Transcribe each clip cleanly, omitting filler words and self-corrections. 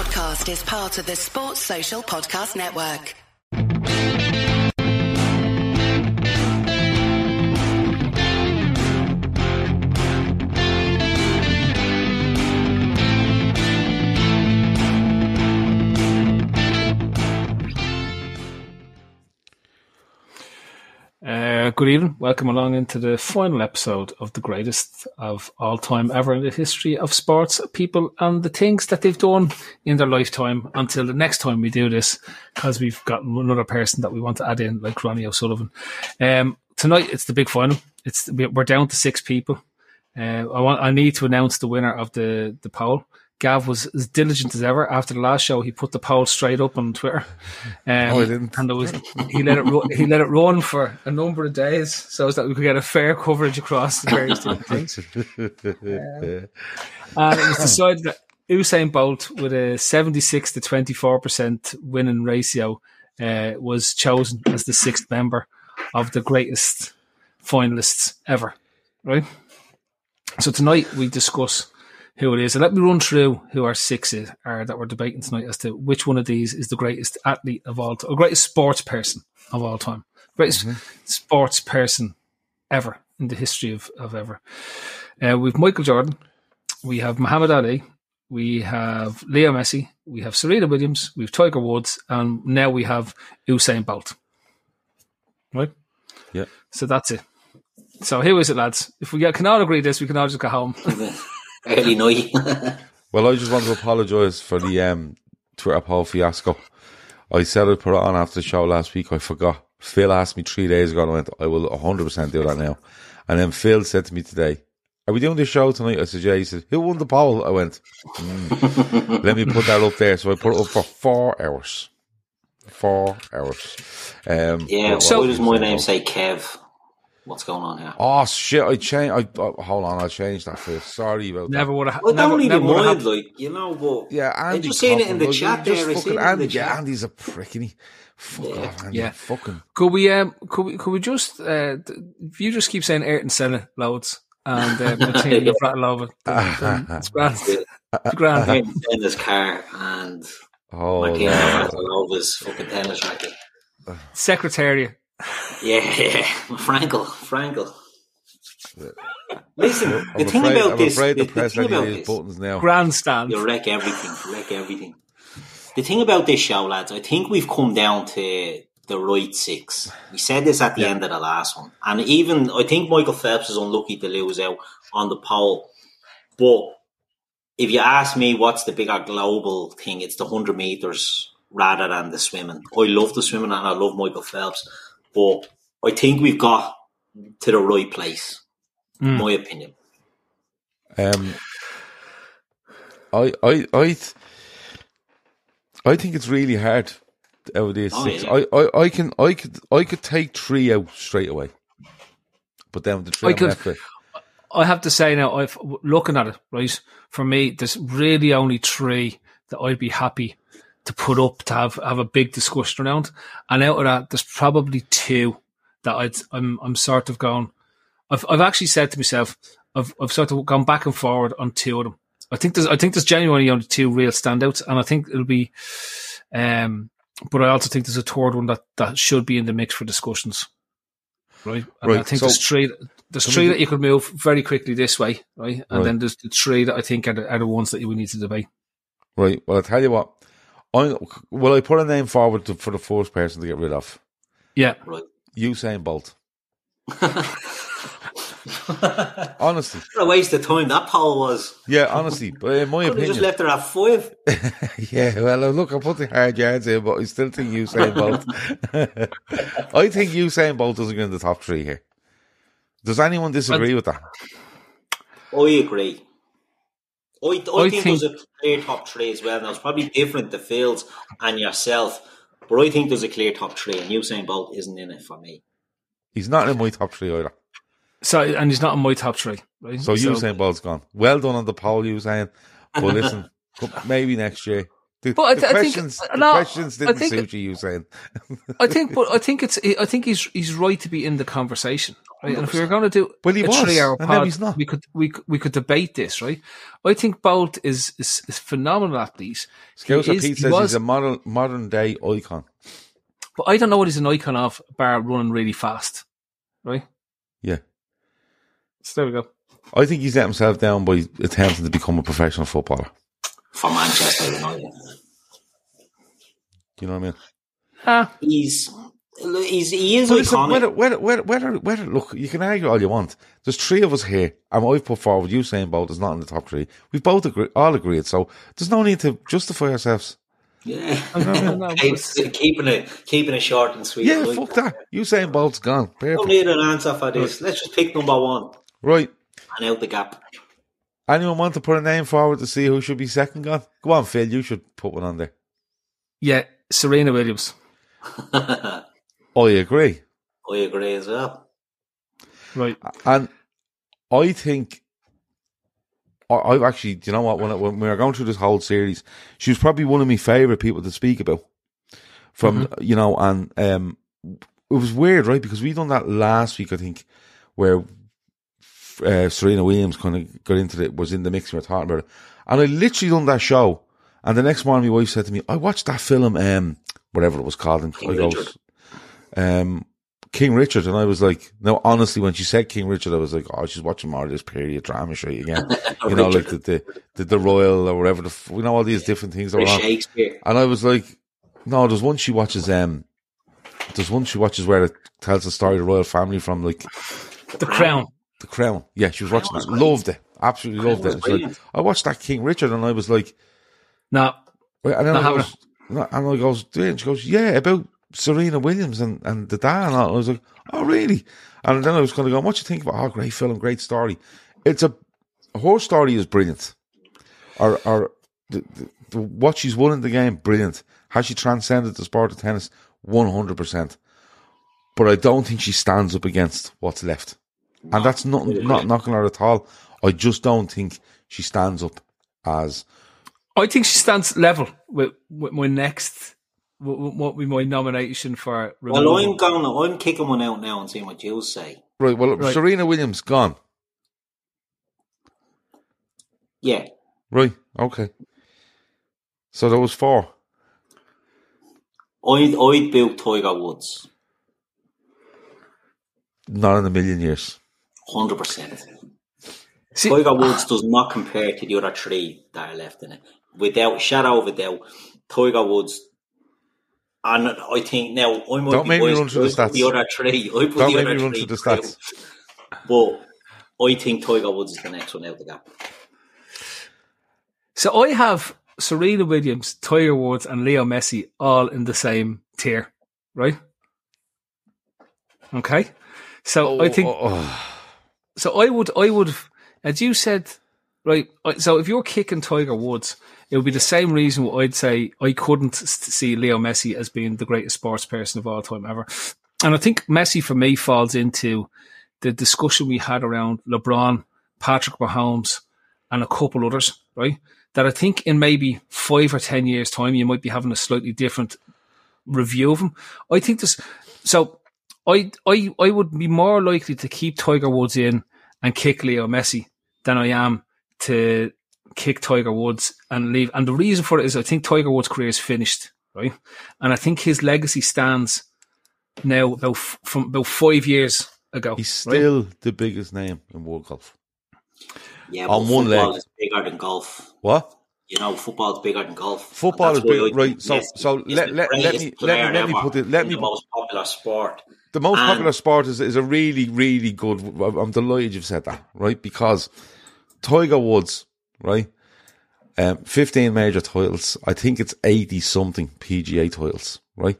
podcast is part of the Sports Social Podcast Network. Good evening. Welcome along into the final episode of the greatest of all time ever in the history of sports, people and the things that they've done in their lifetime until the next time we do this, because we've got another person that we want to add in, like Ronnie O'Sullivan. Tonight, it's the big final. We're down to 6 people. I need to announce the winner of the poll. Gav was as diligent as ever. After the last show, he put the poll straight up on Twitter. I didn't. And he let it run for a number of days so that we could get a fair coverage across the various different things. And it was decided that Usain Bolt, with a 76 to 24% winning ratio, was chosen as the 6th member of the greatest finalists ever. Right? So tonight we discuss who it is. And let me run through who our 6 are that we're debating tonight as to which one of these is the greatest athlete of all time, or greatest sports person of all time. Greatest sports person ever in the history of ever. We've Michael Jordan, we have Muhammad Ali, we have Leo Messi, we have Serena Williams, we have Tiger Woods, and now we have Usain Bolt. Right? Yeah. So that's it. So who is it, lads? If we can all agree this, we can all just go home. Early night. Well, I just want to apologise for the Twitter poll fiasco. I said I'd put it on after the show last week. I forgot. Phil asked me 3 days ago and I went, I will 100% do that now. And then Phil said to me today, are we doing this show tonight? I said, yeah. He said, who won the poll? I went, let me put that up there. So I put it up for 4 hours. 4 hours. So does my name say Kev? What's going on here? Oh shit! I changed. Hold on, I'll change that for you. Sorry about never that. would have. Well, don't even mind, but yeah, Andy. I just seen it in the chat there. I seen it in the chat. Yeah, Andy's a prick, isn't he? Fuck off, Andy. Yeah, fucking. Could we just? If you just keep saying Ayrton Senna loads and continue to rattle over, it's grand. It's grand. Ayrton Senna's car and Martino's fucking tennis racket. Secretariat. Yeah, Frankel. Listen, the thing about this, buttons now. Grandstand. You wreck everything. The thing about this show, lads, I think we've come down to the right 6. We said this at the end of the last one, and even I think Michael Phelps is unlucky to lose out on the poll. But if you ask me, what's the bigger global thing? It's the 100 meters rather than the swimming. I love the swimming and I love Michael Phelps. But I think we've got to the right place, in my opinion. I think it's really hard out of these 6. Yeah. I could take 3 out straight away, but then the 3 I have to say now, I've looking at it right. For me, there's really only 3 that I'd be happy to put up to have a big discussion around, and out of that, there's probably 2 that I'm sort of going. I've actually said to myself, I've sort of gone back and forward on 2 of them. I think there's genuinely only 2 real standouts, and I think it'll be. But I also think there's a third one that should be in the mix for discussions, right? And I think there's 3 that you could move very quickly this way, right? And then there's the 3 that I think are the ones that you would need to debate. Right. Well, I'll tell you what. Will I put a name forward for the first person to get rid of? Yeah. Right. Usain Bolt. Honestly. What a waste of time that poll was. Yeah, honestly. But in my opinion. Just left her at 5. Yeah, well, look, I put the hard yards in, but I still think Usain Bolt. I think Usain Bolt doesn't get in the top 3 here. Does anyone disagree with that? I agree. I think there's a clear top 3 as well. Now, it's probably different to Phil's and yourself, but I think there's a clear top 3, and Usain Bolt isn't in it for me. He's not in my top 3 either. So, and he's not in my top 3. Right? So Usain Bolt's gone. Well done on the poll, Usain. But listen, maybe next year. The questions didn't suit you saying. I think he's right to be in the conversation, right? And if we were going to do a 3-hour pod, we could debate this, right? I think Bolt is phenomenal athlete. Scouser Pete says he's a modern day icon. But I don't know what he's an icon of, bar running really fast, right? Yeah. So there we go. I think he's let himself down by attempting to become a professional footballer. For Manchester United. You know what I mean? He is iconic. Whether look, you can argue all you want. There's 3 of us here, and I've put forward Usain Bolt is not in the top 3. We've both all agreed, so there's no need to justify ourselves. Yeah, keeping it short and sweet. Yeah, fuck that. Usain Bolt's gone. Perfect. Don't need an answer for this. Let's just pick number 1. Right. And out the gap. Anyone want to put a name forward to see who should be second gone? Go on, Phil. You should put one on there. Yeah, Serena Williams. I agree. I agree as well. Right. And I think I've actually, do you know what? When we were going through this whole series, she was probably one of my favourite people to speak about. From you know, and it was weird, right? Because we done that last week, I think, where Serena Williams kind of got into it, was in the mix. We were talking about it, and I literally done that show. And the next morning, my wife said to me, "I watched that film, whatever it was called." And King Richard. King Richard, and I was like, no, honestly, when she said King Richard, I was like, oh, she's watching more of this period drama shit again. You know, like the Royal or whatever, you know, all these different things that were on. Shakespeare. And I was like, no, there's one she watches where it tells the story of the royal family from like The Crown. The Crown. Yeah, she was watching that. Loved it. Absolutely loved it. Like, I watched that King Richard and I was like, no. And then I goes, and she goes, yeah, about Serena Williams and the dad and all. I was like, oh, really? And then I was kind of going, what do you think about? Oh, great film, great story. Her story is brilliant. Or what she's won in the game, brilliant. Has she transcended the sport of tennis? 100%. But I don't think she stands up against what's left. And that's not knocking her at all. I just don't think she stands up as... I think she stands level with my next... What would be my nomination for... removal. Well, I'm kicking one out now and seeing what you'll say. Right, well, Serena Williams, gone. Yeah. Right, okay. So there was 4. I'd build Tiger Woods. Not in a million years. 100%. Tiger Woods does not compare to the other 3 that are left in it. Without a shadow of a doubt, Tiger Woods... And I think now I might don't make me run through the stats. The other 3. Don't make me run through the stats. But I think Tiger Woods is the next one out the gap. So I have Serena Williams, Tiger Woods, and Leo Messi all in the same tier, right? Okay, so I think. So I would, as you said, right. So if you're kicking Tiger Woods, it would be the same reason I'd say I couldn't see Leo Messi as being the greatest sports person of all time ever. And I think Messi for me falls into the discussion we had around LeBron, Patrick Mahomes, and a couple others, right? That I think in maybe 5 or 10 years' time, you might be having a slightly different review of them. I think this, so I would be more likely to keep Tiger Woods in and kick Leo Messi than I am to kick Tiger Woods and leave. And the reason for it is I think Tiger Woods' career is finished, right? And I think his legacy stands now from about 5 years ago. He's still the biggest name in world golf. Yeah, but football is bigger than golf. What? You know, football is bigger than golf. Football is bigger, right? So let me put it. Let me the most popular sport. The most popular sport is a really, really good. I'm delighted you've said that, right? Because Tiger Woods, right? 15 major titles. I think it's 80 something PGA titles, right?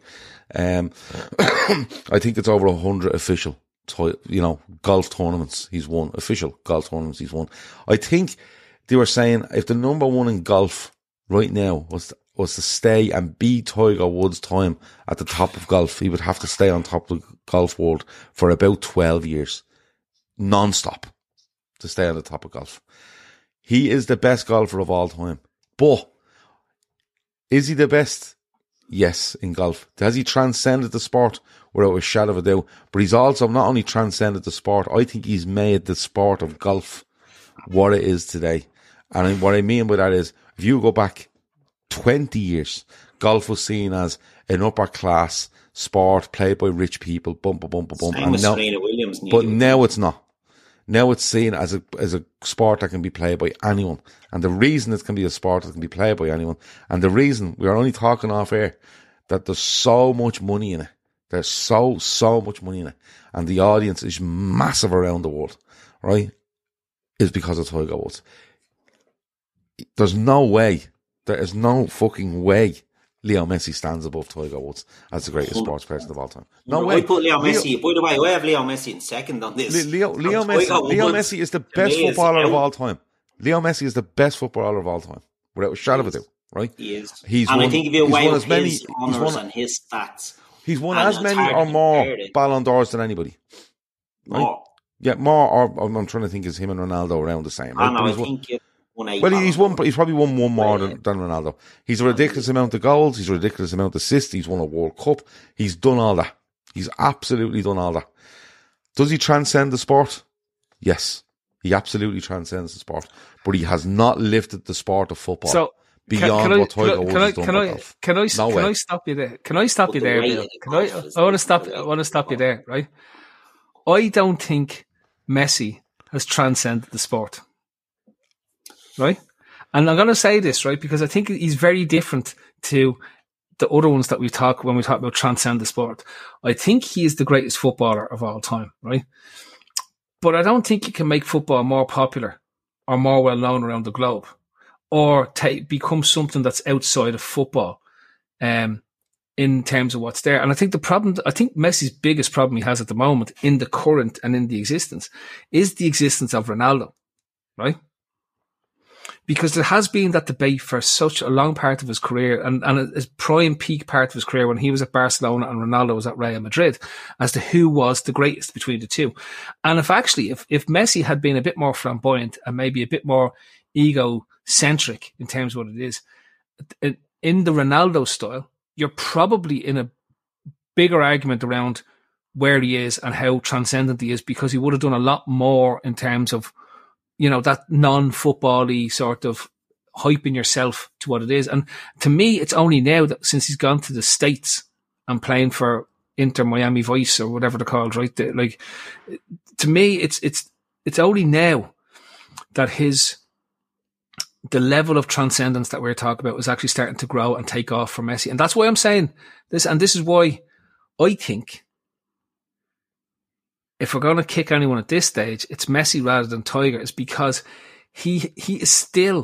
I think it's over 100 official, golf tournaments he's won. Official golf tournaments he's won. I think they were saying if the number one in golf right now was to stay and beat Tiger Woods' time at the top of golf, he would have to stay on top of the golf world for about 12 years, non-stop, to stay on the top of golf. He is the best golfer of all time. But Is he the best? Yes, in golf. Has he transcended the sport? Without a shadow of a doubt. But he's also not only transcended the sport, I think he's made the sport of golf what it is today. And what I mean by that is, if you go back 20 years, golf was seen as an upper class sport played by rich people, bump. Same with Serena Williams. But now it's not. Now it's seen as a sport that can be played by anyone. And the reason it can be a sport that can be played by anyone, and the reason we are only talking off air, that there's so much money in it. There's so much money in it. And the audience is massive around the world, right? Is because of Tiger Woods. There is no fucking way Leo Messi stands above Tiger Woods as the greatest sports person of all time. No way. I put Leo Messi, by the way, I have Leo Messi in second on this. Leo Messi is the best footballer of all time. Leo Messi is the best footballer of all time, without a shadow of a doubt, right? He is. I think if you weigh up his honours and his stats, he's won as many or more Ballon d'Ors than anybody. Right? More. Yeah, more. Or I'm trying to think, is him and Ronaldo around the same? Right? I think he's probably won one more than Ronaldo. He's a ridiculous amount of goals. He's a ridiculous amount of assists. He's won a World Cup. He's done all that. He's absolutely done all that. Does he transcend the sport? Yes, he absolutely transcends the sport. But he has not lifted the sport of football beyond what Tiger Woods has done. Can I stop you there? Can I stop you there, Bill? I want to stop you there, right? I don't think Messi has transcended the sport. Right? And I'm going to say this, right? Because I think he's very different to the other ones that when we talk about transcend the sport. I think he is the greatest footballer of all time, right? But I don't think you can make football more popular or more well known around the globe or become something that's outside of football, in terms of what's there. And I think Messi's biggest problem he has at the moment in the current and in the existence is the existence of Ronaldo, right? Because there has been that debate for such a long part of his career and his prime peak part of his career when he was at Barcelona and Ronaldo was at Real Madrid as to who was the greatest between the two. And if Messi had been a bit more flamboyant and maybe a bit more egocentric in terms of what it is, in the Ronaldo style, you're probably in a bigger argument around where he is and how transcendent he is, because he would have done a lot more in terms of, that non-football-y sort of hyping yourself to what it is. And to me, it's only now that since he's gone to the States and playing for Inter Miami Vice or whatever they're called, right? To me, it's only now that the level of transcendence that we're talking about is actually starting to grow and take off for Messi. And that's why I'm saying this. And this is why I think if we're going to kick anyone at this stage, it's Messi rather than Tiger. It's because he's still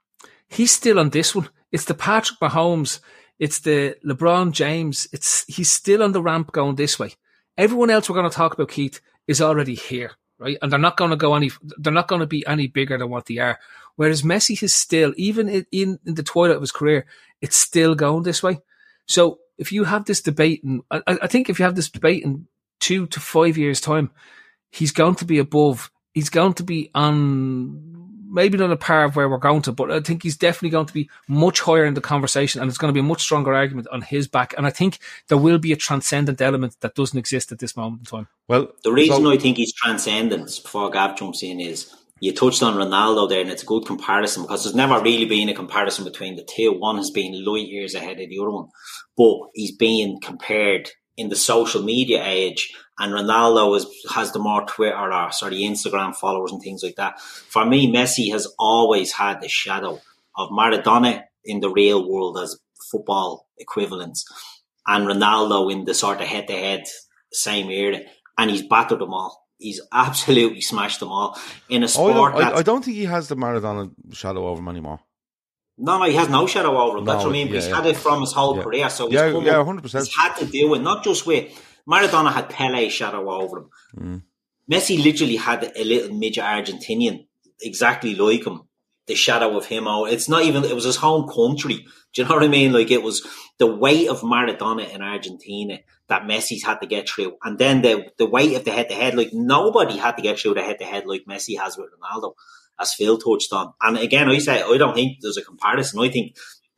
on this one. It's the Patrick Mahomes. It's the LeBron James. He's still on the ramp going this way. Everyone else we're going to talk about, Keith, is already here, right? And they're not going to be any bigger than what they are. Whereas Messi is still, even in the twilight of his career, it's still going this way. So if you have this debate, and I think if you have this debate in 2 to 5 years' time, he's going to be above. He's going to be on, maybe not a par of where we're going to, but I think he's definitely going to be much higher in the conversation, and it's going to be a much stronger argument on his back. And I think there will be a transcendent element that doesn't exist at this moment in time. Well, the reason I think he's transcendent, before Gav jumps in, is you touched on Ronaldo there, and it's a good comparison because there's never really been a comparison between the two. One has been light years ahead of the other one, but he's being compared in the social media age, and Ronaldo has the more Twitter or Instagram followers and things like that. For me, Messi has always had the shadow of Maradona in the real world as football equivalents, and Ronaldo in the sort of head-to-head same era, and he's battered them all. He's absolutely smashed them all in a sport. I don't think he has the Maradona shadow over him anymore. No, he has no shadow over him. That's what I mean. He's had it from his whole career. So he's 100%. He's had to deal with, not just with Maradona had Pele shadow over him. Messi literally had a little midget Argentinian exactly like him. The shadow of him. It was his home country. Do you know what I mean? Like, it was the weight of Maradona in Argentina that Messi's had to get through. And then the weight of the head-to-head, like nobody had to get through the head-to-head like Messi has with Ronaldo, as Phil touched on. And again, I don't think there's a comparison. I think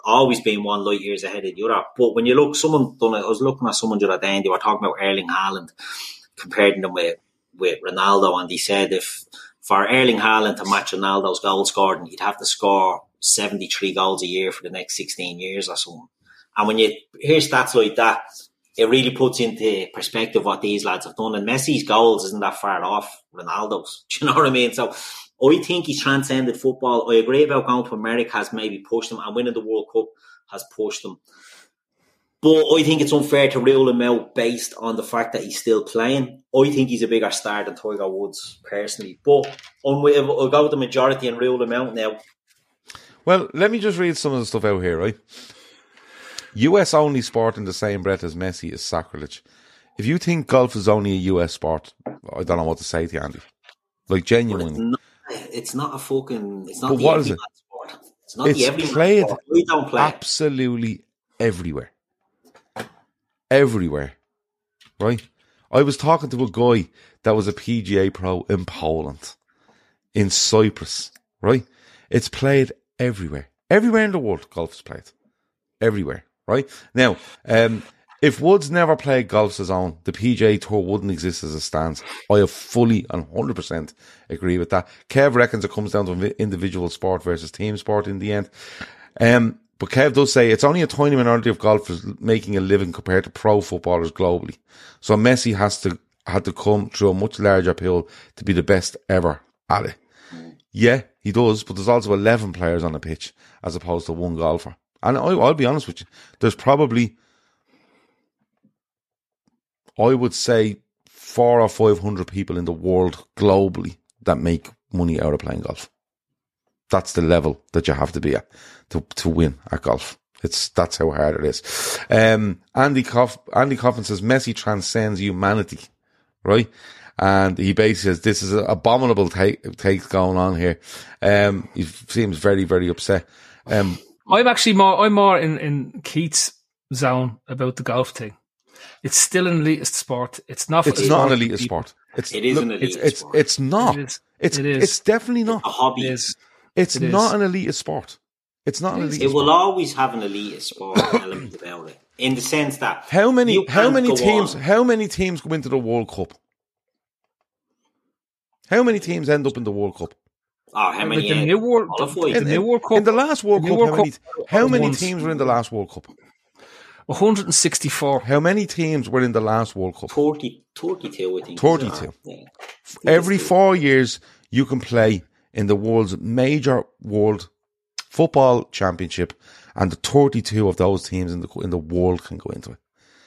always been one light years ahead of the other. But when you look, I was looking at someone the other day and they were talking about Erling Haaland, comparing them with Ronaldo, and he said if for Erling Haaland to match Ronaldo's goal scoring, he'd have to score 73 goals a year for the next 16 years or something. And when you hear stats like that, it really puts into perspective what these lads have done. And Messi's goals isn't that far off Ronaldo's. Do you know what I mean? So I think he's transcended football. I agree about going to America has maybe pushed him, and winning the World Cup has pushed him. But I think it's unfair to rule him out based on the fact that he's still playing. I think he's a bigger star than Tiger Woods, personally. But I'll go with the majority and rule him out now. Well, let me just read some of the stuff out here, right? US only sport in the same breath as Messi is sacrilege. If you think golf is only a US sport, I don't know what to say to you, Andy. Like, genuinely. It's not a fucking... It's not but the what is it? sport. It's not the everyman played sport. We don't play absolutely everywhere. Everywhere. Right? I was talking to a guy that was a PGA pro in Poland, in Cyprus, right? It's played everywhere. Everywhere in the world, golf is played. Everywhere, right? Now, if Woods never played golf's his own, the PGA Tour wouldn't exist as it stands. I have fully and 100% agree with that. Kev reckons it comes down to individual sport versus team sport in the end. But Kev does say it's only a tiny minority of golfers making a living compared to pro footballers globally. So Messi had to come through a much larger pool to be the best ever at it. Yeah, he does, but there's also 11 players on the pitch as opposed to one golfer. And I'll be honest with you, there's probably, I would say, 400 or 500 people in the world globally that make money out of playing golf. That's the level that you have to be at to win at golf. That's how hard it is. Andy Coffin says Messi transcends humanity, right? And he basically says this is an abominable take going on here. He seems very, very upset. I'm more in Keith's zone about the golf thing. It's still an elitist sport. It's not an elitist sport. It is an elitist sport. It's not. It's definitely not. It's a hobby. It's not an elitist sport. It's not an elitist sport. It will always have an elitist sport element about it, in the sense that how many teams go into the World Cup? How many teams end up in the World Cup? Oh, how many? In the World Cup. In the last World Cup, how many teams were in the last World Cup? 164. How many teams were in the last World Cup? 32, I think. 32. Yeah. Every 4 years, you can play in the world's major world football championship, and the 32 of those teams in the world can go into it.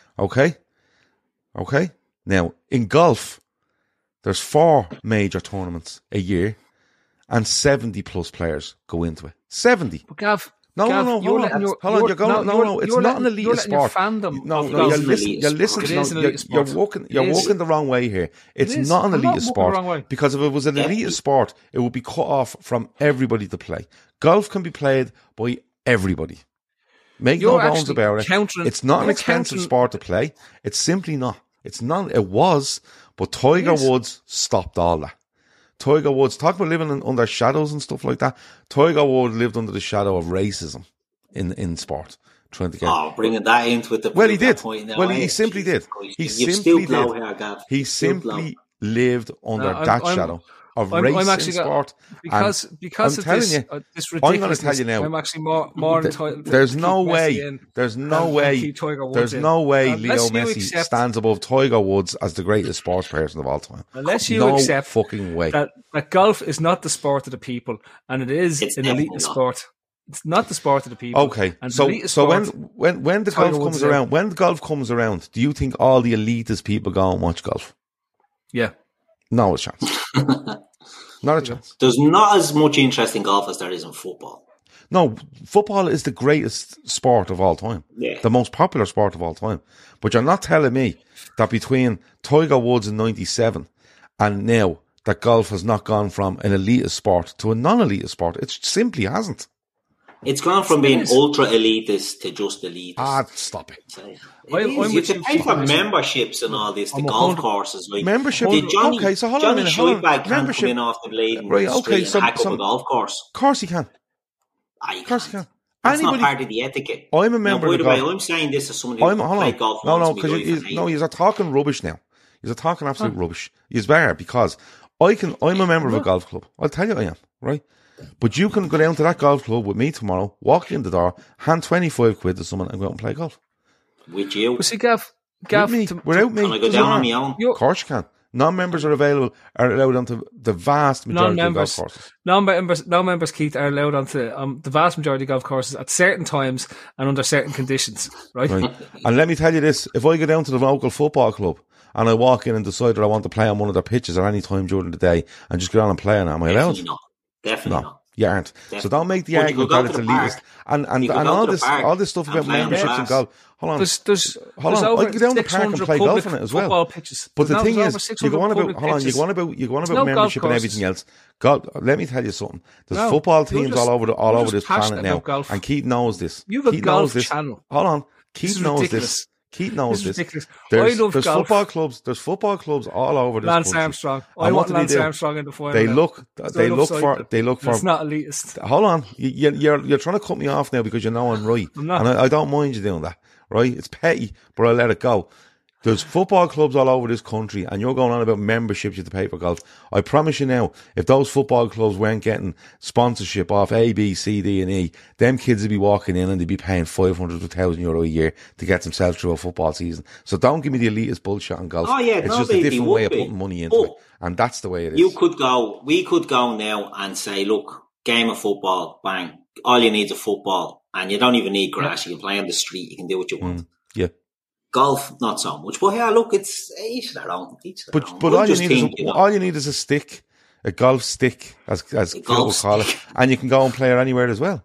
Okay? Now, in golf, there's 4 major tournaments a year, and 70 plus players go into it. 70. But Gav, hold on. It's not an elite sport. You're walking the wrong way here. It's not an elite sport, because if it was an elite sport, it would be cut off from everybody to play. Golf can be played by everybody. Make no bones about it. It's not an expensive sport to play. It's simply not. It's not. It was, but Tiger Woods stopped all that. Tiger Woods, talk about living under shadows and stuff like that. Tiger Woods lived under the shadow of racism in sport, trying to get. Bringing that into it. Well, he did. Well, he simply did. He simply did. He simply lived under that shadow of race in sport. Because of this ridiculousness. I'm going to tell you now. I'm actually more entitled. There's no way Leo Messi stands above Tiger Woods as the greatest sports person of all time. Unless you accept fucking way that golf is not the sport of the people, and it is an elite sport. It's not the sport of the people. Okay, so when the golf comes around, do you think all the elitist people go and watch golf? Yeah. No chance. Not a chance. There's not as much interest in golf as there is in football. No, football is the greatest sport of all time. Yeah. The most popular sport of all time. But you're not telling me that between Tiger Woods in 97 and now that golf has not gone from an elitist sport to a non-elitist sport. It simply hasn't. It's gone from being ultra elitist to just elitist. Stop it. You can pay for memberships and all this, the golf courses. Like, membership? Johnny, so hold on a minute. Scheibag can't come in off the blade and hack up a golf course. Of course he can. Of course he can. That's not part of the etiquette. I'm a member now, by of the the way, golf. I'm saying this as someone who played golf No, once. because you're talking rubbish now. You're talking absolute rubbish. You're better because I'm a member of a golf club. I'll tell you I am, right? But you can go down to that golf club with me tomorrow, walk in the door, hand 25 quid to someone and go out and play golf. With you. But see, Gav, without me. Can I go down on my own? Of course you can. Non-members are allowed onto the vast majority of golf courses. Non-members, Keith, are allowed onto the vast majority of golf courses at certain times and under certain conditions, right? And let me tell you this, if I go down to the local football club and I walk in and decide that I want to play on one of their pitches at any time during the day and just get on and play on it, am I allowed? Definitely not. You aren't. Definitely. So don't make the argument that it's elitist. And all this stuff about memberships and golf. Hold on. There's I go down the park and play golf in it as well. Pitches. But the thing is, you go on about membership and everything else. God, let me tell you something. There's football teams all over this planet now, and Keith knows this. You have a golf channel. Hold on, Keith knows this. Keith knows this. There's football clubs. There's football clubs all over this Lance country. Armstrong. I want Lance Armstrong in the final. They look for. It's not elitist. Hold on, you're trying to cut me off now because you know I'm right, and I don't mind you doing that. Right? It's petty, but I'll let it go. There's football clubs all over this country, and you're going on about memberships you have to pay for golf. I promise you now, if those football clubs weren't getting sponsorship off A, B, C, D, and E, them kids would be walking in and they'd be paying 500 to 1,000 euro a year to get themselves through a football season. So don't give me the elitist bullshit on golf. It's just a different way of putting money into it, and that's the way it is. We could go now and say, look, game of football, bang. All you need is a football, and you don't even need grass. You can play on the street. You can do what you want. Yeah. Golf, not so much. But yeah, look, it's each their own. But all you need is a stick, a golf stick, as people call it, and you can go and play it anywhere as well.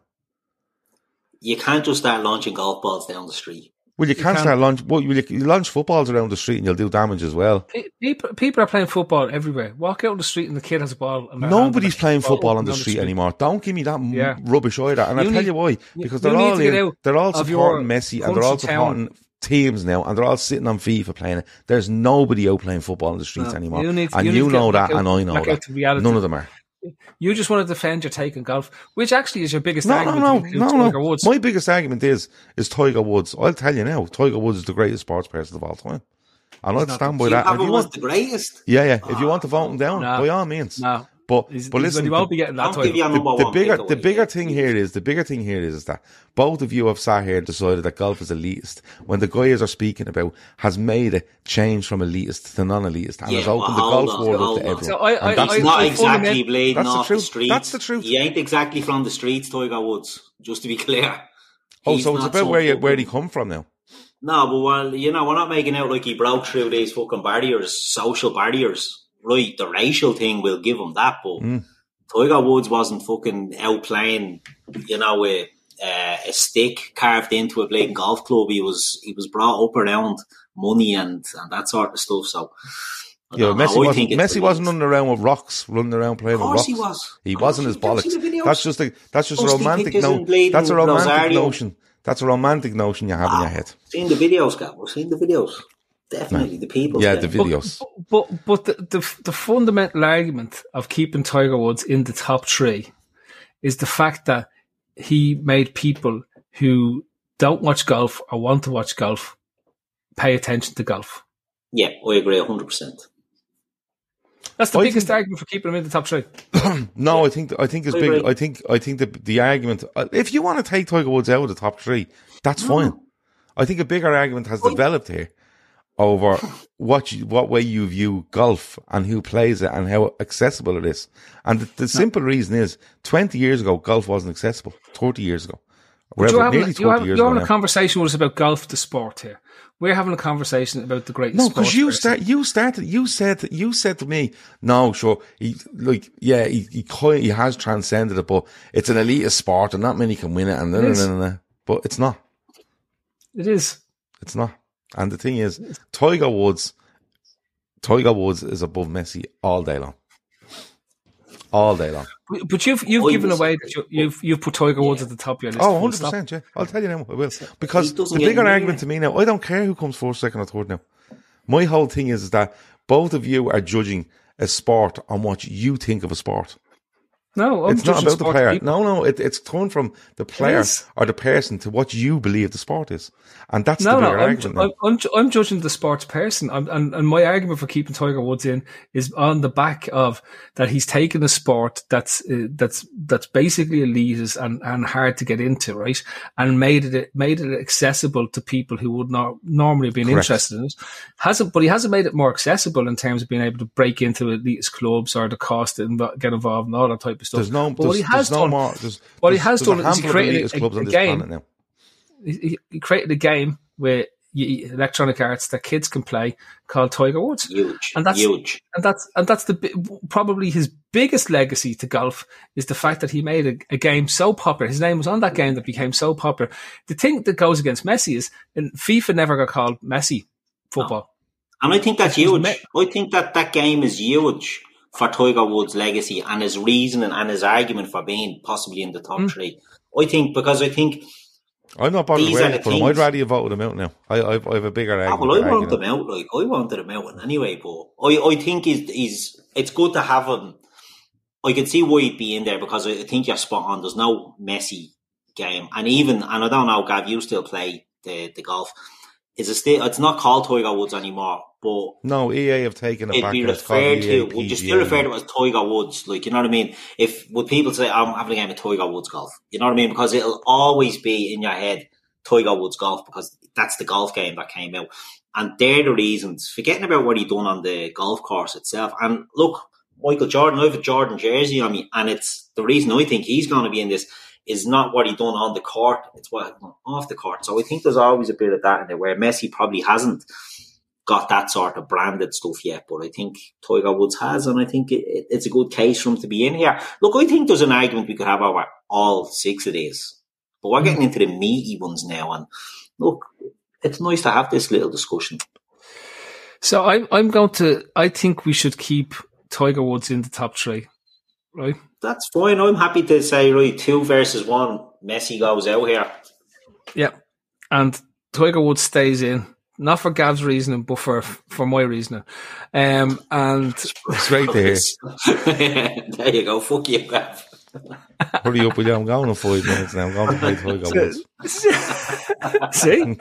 You can't just start launching golf balls down the street. Well, you can't start launch. Well, you launch footballs around the street and you'll do damage as well. People are playing football everywhere. Walk out on the street and the kid has a ball. Nobody's playing football on the street anymore. Don't give me that rubbish either. And I'll tell you why. Because they're all supporting Messi and they're all supporting teams now, and they're all sitting on FIFA playing it. There's nobody out playing football in the streets anymore. You know that, and I know that. None of them are. You just want to defend your take on golf, which actually is your biggest argument. Tiger Woods. My biggest argument is Tiger Woods. I'll tell you now, Tiger Woods is the greatest sports person of all time. And I'd stand by that. If you want the greatest. Yeah. If you want to vote him down, by all means. No. But listen, he won't be getting that title. The bigger thing here is that both of you have sat here and decided that golf is elitist when the guys are speaking about has made it change from elitist to non-elitist and has opened the golf world up to everyone. So that's not exactly blading off the streets. That's the truth. He ain't exactly from the streets, Tiger Woods, just to be clear. So it's about where he come from now. No, but we're not making out like he broke through these fucking barriers, social barriers. Right, the racial thing will give him that, but Tiger Woods wasn't fucking out playing, with a stick carved into a playing golf club. He was brought up around money and that sort of stuff. So Messi wasn't running around with rocks, running around playing with rocks. He was. He wasn't his bollocks. That's just a romantic notion. That's a romantic notion. That's a romantic notion you have in your head. Seen the videos, Gav. We've seen the videos. Definitely, the people. Yeah, the videos. But the fundamental argument of keeping Tiger Woods in the top three is the fact that he made people who don't watch golf or want to watch golf pay attention to golf. Yeah, I agree 100%. That's the biggest argument for keeping him in the top three. No, I think it's big. I think the argument, if you want to take Tiger Woods out of the top three, that's fine. I think a bigger argument has developed here over what way you view golf and who plays it and how accessible it is. And the simple reason is 20 years ago, golf wasn't accessible. 30 years ago. You're having a conversation with us about golf, the sport here. We're having a conversation about the greatest sport. No, because you said to me, no, sure, he has transcended it, but it's an elitist sport and not many can win it. And but it's not. It is. It's not. And the thing is, Tiger Woods is above Messi all day long. All day long. But you've given away that you've put Tiger Woods at the top of your list. Oh, 100%, yeah. I'll tell you now, I will. Because the bigger argument to me now, I don't care who comes first, second or third now. My whole thing is that both of you are judging a sport on what you think of a sport. No, it's not about the player. People. No, it's torn from the player or the person to what you believe the sport is, and that's the bigger argument. I'm judging the sports person, and my argument for keeping Tiger Woods in is on the back of that he's taken a sport that's basically elitist and hard to get into, right, and made it accessible to people who would not normally have been interested in it. But he hasn't made it more accessible in terms of being able to break into elitist clubs or the cost and get involved in all that type of stuff. What he has done is he created a game. He created a game with electronic arts that kids can play called Tiger Woods. Huge. And that's huge. And that's probably his biggest legacy to golf is the fact that he made a game so popular. His name was on that game that became so popular. The thing that goes against Messi is FIFA never got called Messi football. No. And I think that's huge. I think that game is huge for Tiger Woods' legacy and his reasoning and his argument for being possibly in the top three. I think I'm not bothered with it, but I'd rather you vote him out now. I have a bigger argument. Well, I want him out. I wanted him out anyway, but I think it's good to have him. I can see why he'd be in there because I think you're spot on. There's no Messi game, and I don't know, Gav, you still play the golf. It's not called Tiger Woods anymore, but no, EA have taken it back. It'd be referred to. Would you still refer to it as Tiger Woods? Like, you know what I mean? Would people say, I'm having a game of Tiger Woods golf? You know what I mean? Because it'll always be in your head Tiger Woods golf because that's the golf game that came out, and they're the reasons. Forgetting about what he done on the golf course itself, and look, Michael Jordan. I have a Jordan jersey on me, and it's the reason I think he's going to be in this. Is not what he done on the court, it's what he done off the court. So I think there's always a bit of that in there where Messi probably hasn't got that sort of branded stuff yet, but I think Tiger Woods has, and I think it's a good case for him to be in here. Look, I think there's an argument we could have over all 6 of these, but we're getting into the meaty ones now, and look, it's nice to have this little discussion. So I think we should keep Tiger Woods in the top 3, right? That's fine. I'm happy to say, right, 2 versus 1. Messi goes out here. Yeah. And Tiger Woods stays in. Not for Gav's reasoning, but for my reasoning. And it's great to hear. There you go. Fuck you, Gav. Hurry up with you. I'm going in 5 minutes now. I'm going to play Tiger Woods.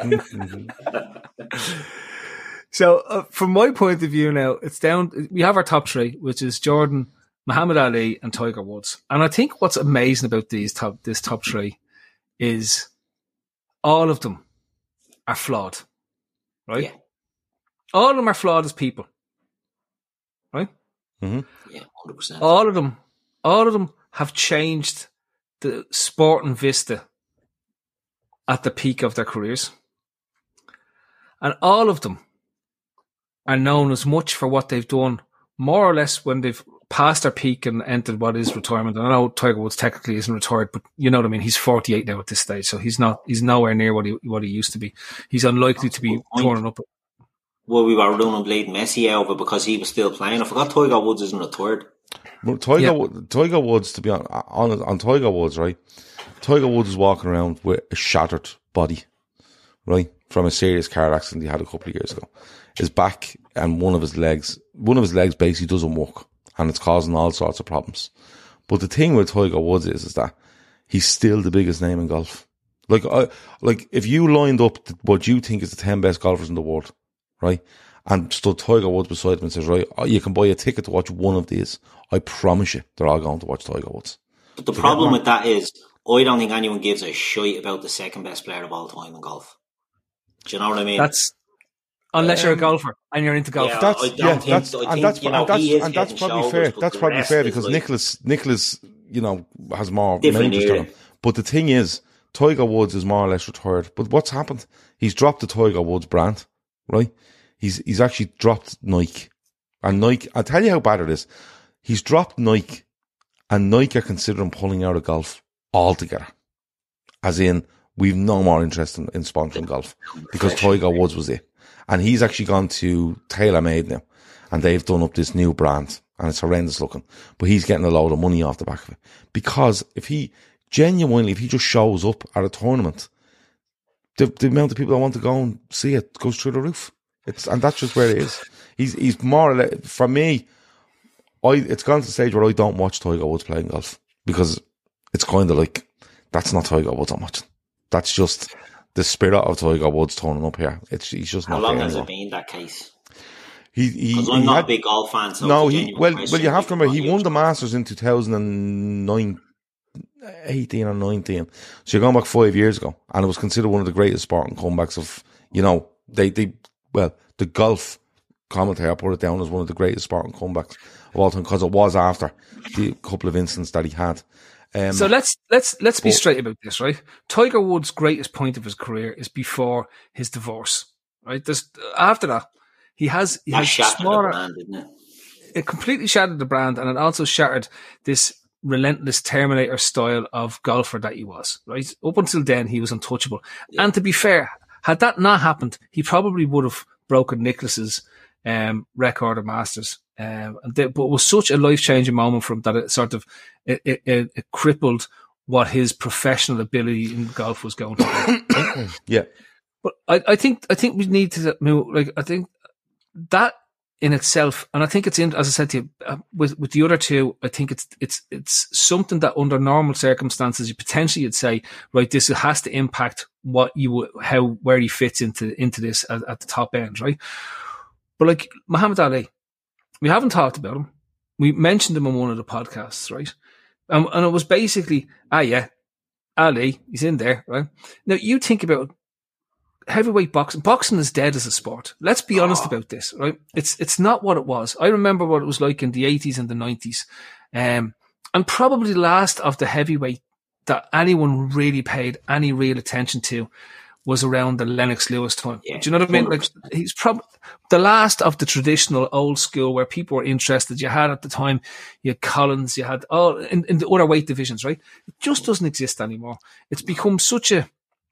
See? So, from my point of view now, it's down. We have our top 3, which is Jordan, Muhammad Ali and Tiger Woods. And I think what's amazing about this top 3 is all of them are flawed, right? Yeah. All of them are flawed as people, right? Mm-hmm. Yeah, 100%. All of them have changed the sporting vista at the peak of their careers. And all of them are known as much for what they've done, more or less when they've past their peak and entered what is retirement. And I know Tiger Woods technically isn't retired, but you know what I mean. He's 48 now at this stage, so he's nowhere near what he used to be. He's unlikely to be turning up. Well, we were running bleeding Messi over because he was still playing. I forgot Tiger Woods isn't retired. Well, Tiger Woods, to be honest, on Tiger Woods, right? Tiger Woods is walking around with a shattered body, right, from a serious car accident he had a couple of years ago. His back and one of his legs basically doesn't work. And it's causing all sorts of problems. But the thing with Tiger Woods is that he's still the biggest name in golf. Like if you lined up what you think is the 10 best golfers in the world, right, and stood Tiger Woods beside him and says, right, you can buy a ticket to watch one of these, I promise you they're all going to watch Tiger Woods. But the problem with that is I don't think anyone gives a shit about the second best player of all time in golf. Do you know what I mean? Unless you're a golfer and you're into golf. Yeah, that's probably fair. That's probably fair because Nicholas, has more majors to him. But the thing is, Tiger Woods is more or less retired. But what's happened? He's dropped the Tiger Woods brand, right? He's actually dropped Nike. And Nike, I'll tell you how bad it is. He's dropped Nike, and Nike are considering pulling out of golf altogether. As in, we've no more interest in sponsoring golf because Tiger Woods was it. And he's actually gone to TaylorMade now, and they've done up this new brand, and it's horrendous looking. But he's getting a load of money off the back of it. Because if he just shows up at a tournament, the amount of people that want to go and see it goes through the roof. And that's just where it is. He's more or less, for me, it's gone to the stage where I don't watch Tiger Woods playing golf. because it's kind of like, that's not Tiger Woods I'm watching. That's just the spirit of Tiger Woods turning up here. He's just How not long there has anymore. it been that case? Because I'm not a big golf fan. So no, you have to remember, he won the Masters in 2018 or 19. So you're going back 5 years ago, and it was considered one of the greatest sporting comebacks of, the golf commentator put it down as one of the greatest sporting comebacks of all time, because it was after the couple of incidents that he had. So let's be straight about this, right? Tiger Woods' greatest point of his career is before his divorce, right? After that, he has shattered smaller, the brand, didn't it? It completely shattered the brand, and it also shattered this relentless Terminator style of golfer that he was, right? Up until then, he was untouchable. Yeah. And to be fair, had that not happened, he probably would have broken Nicklaus's record of Masters. But it was such a life-changing moment for him that it sort of it crippled what his professional ability in golf was going to be. Yeah. But I think we need to move. Like, I think that in itself, and I think it's in, as I said to you, with the other two, I think it's something that under normal circumstances you potentially you'd say, right, this has to impact where he fits into this at the top end, right? But like Muhammad Ali, we haven't talked about him. We mentioned him on one of the podcasts, right? And it was basically, Ali, he's in there, right? Now you think about heavyweight boxing. Boxing is dead as a sport. Let's be honest about this, right? It's not what it was. I remember what it was like in the 80s and the 90s. And probably the last of the heavyweight that anyone really paid any real attention to was around the Lennox Lewis time. Yeah, do you know what I mean? Like, he's probably the last of the traditional old school where people were interested. You had at the time, you had Collins, you had all in the other weight divisions, right? It just doesn't exist anymore. It's become such a,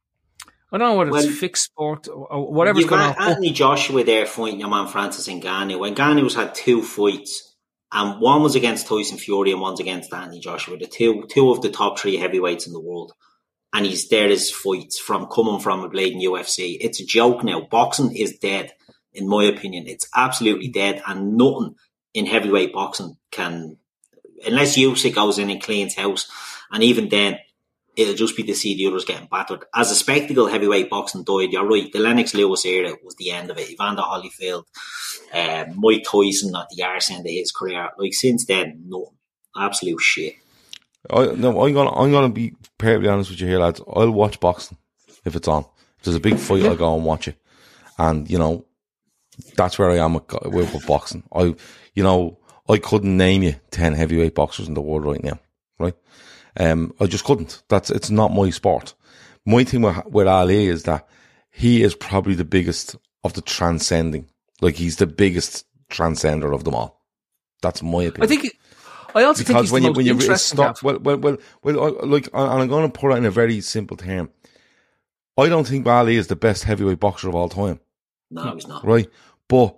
I don't know whether it's fixed sport or whatever's going on. Anthony Joshua there fighting your man Francis Ngannou. When Ngannou's had two fights, and one was against Tyson Fury and one's against Anthony Joshua, the two of the top three heavyweights in the world. And he's there as fights coming from a blade in UFC. It's a joke now. Boxing is dead, in my opinion. It's absolutely dead, and nothing in heavyweight boxing can, unless Usyk goes in and cleans house, and even then, it'll just be to see the others getting battered. As a spectacle, heavyweight boxing died. You're right. The Lennox Lewis era was the end of it. Evander Holyfield, Mike Tyson at the arse end of his career. Like, since then, nothing. Absolute shit. I'm gonna be perfectly honest with you here, lads. I'll watch boxing if it's on. If there's a big fight, I'll go and watch it. And that's where I am with boxing. I couldn't name you 10 heavyweight boxers in the world right now, right? I just couldn't. It's not my sport. My thing with Ali is that he is probably the biggest of the transcending. Like, he's the biggest transcender of them all. That's my opinion. I also think he's the most interesting. And I'm going to put it in a very simple term. I don't think Ali is the best heavyweight boxer of all time. No, he's not. Right? But,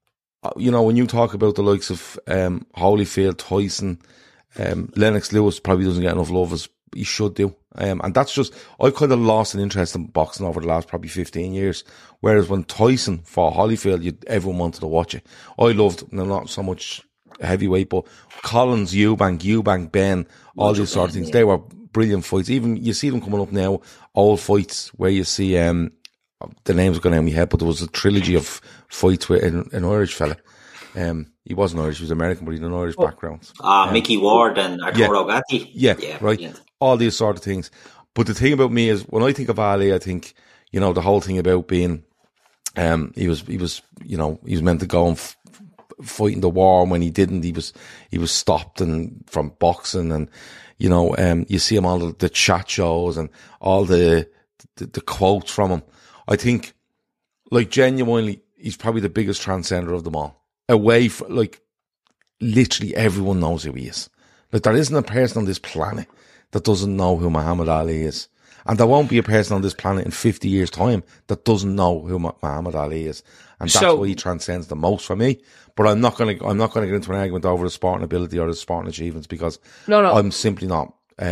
when you talk about the likes of Holyfield, Tyson, Lennox Lewis probably doesn't get enough love as he should do. And that's just, I've kind of lost an interest in boxing over the last probably 15 years. Whereas when Tyson fought Holyfield, everyone wanted to watch it. I loved, not so much heavyweight, but Collins, Eubank, Ben, all these sort of things. They were brilliant fights. Even you see them coming up now, old fights where you see the names are going out of my head, but there was a trilogy of fights with an Irish fella. He wasn't Irish, he was American, but he had an Irish background. Mickey Ward and Arturo Gatti. Yeah, right. Brilliant. All these sort of things. But the thing about me is, when I think of Ali, I think, the whole thing about being, he was meant to go and fighting the war, and when he didn't, he was stopped from boxing, and you see him all the chat shows and all the quotes from him. I think, like, genuinely, he's probably the biggest transcender of them all. Away from, like, literally everyone knows who he is. Like, there isn't a person on this planet that doesn't know who Muhammad Ali is. And there won't be a person on this planet in 50 years' time that doesn't know who Muhammad Ali is. And that's why he transcends the most for me. But I'm not going to get into an argument over his sporting ability or his sporting achievements, because I'm simply not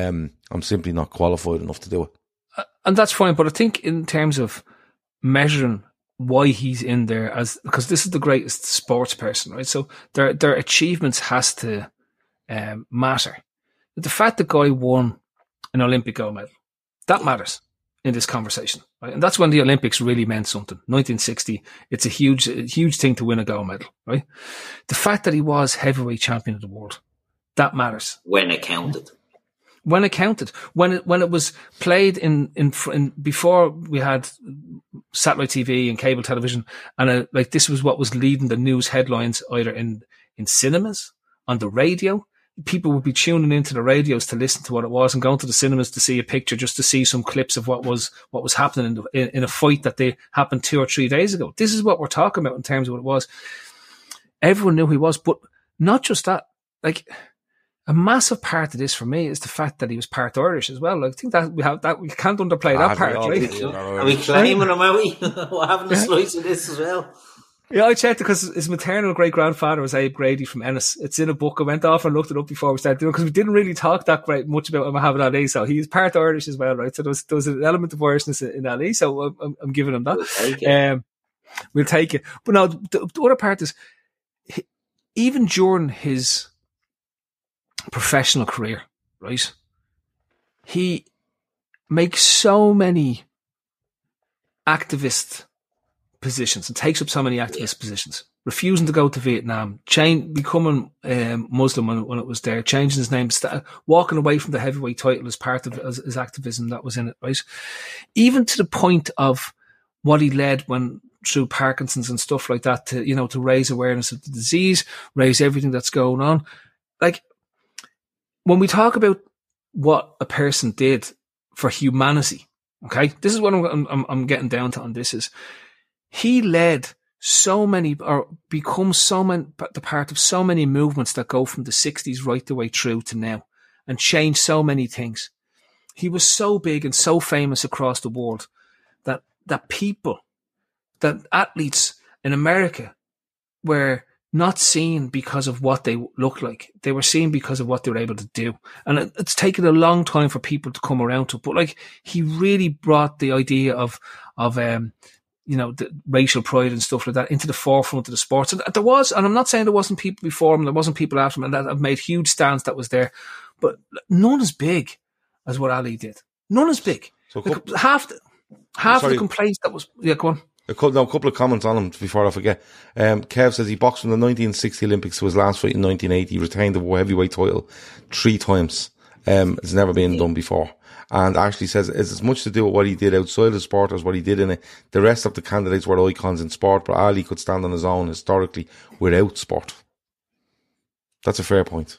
qualified enough to do it. And that's fine. But I think in terms of measuring why he's in there, because this is the greatest sports person, right? So their achievements has to matter. the fact the guy won an Olympic gold medal, that matters in this conversation, right? And that's when the Olympics really meant something. 1960, it's a huge thing to win a gold medal, right? The fact that he was heavyweight champion of the world, that matters. When it counted. When it counted. When it was played in before we had satellite TV and cable television, and like this was what was leading the news headlines, either in cinemas, on the radio. People would be tuning into the radios to listen to what it was, and going to the cinemas to see a picture, just to see some clips of what was happening in a fight that they happened 2 or 3 days ago. This is what we're talking about in terms of what it was. Everyone knew who he was, but not just that. Like, a massive part of this for me is the fact that he was part Irish as well. Like, I think that we can't underplay that part, right? Are we claiming him out? We're having a slice of this as well. Yeah, I checked it because his maternal great-grandfather was Abe Grady from Ennis. It's in a book. I went off and looked it up before we started doing it because we didn't really talk that great much about Muhammad Ali. So he's part Irish as well, right? So there was an element of Irishness in Ali. So I'm giving him that. We'll take it. But no, the other part is, even during his professional career, right, he makes so many activist positions and takes up so many activist positions, refusing to go to Vietnam, becoming Muslim when it was there, changing his name, walking away from the heavyweight title as part of his activism that was in it, right? Even to the point of what he led through Parkinson's and stuff like that to raise awareness of the disease, raise everything that's going on. Like, when we talk about what a person did for humanity, okay, this is what I'm getting down to on this is, he led so many, or become so many, the part of so many movements that go from the 60s right the way through to now, and changed so many things. He was so big and so famous across the world that athletes in America were not seen because of what they looked like. They were seen because of what they were able to do. And it's taken a long time for people to come around to it. But like, he really brought the idea of the racial pride and stuff like that into the forefront of the sports. And there was, and I'm not saying there wasn't people before him, there wasn't people after him, and that have made huge stands that was there, but none as big as what Ali did. None as big. So like, half the complaints that was, go on. A couple of comments on him before I forget. Kev says he boxed from the 1960 Olympics to his last fight in 1980. He retained the heavyweight title 3 times. It's never been done before. And Ashley says it's as much to do with what he did outside of sport as what he did in it. The rest of the candidates were icons in sport, but Ali could stand on his own historically without sport. That's a fair point.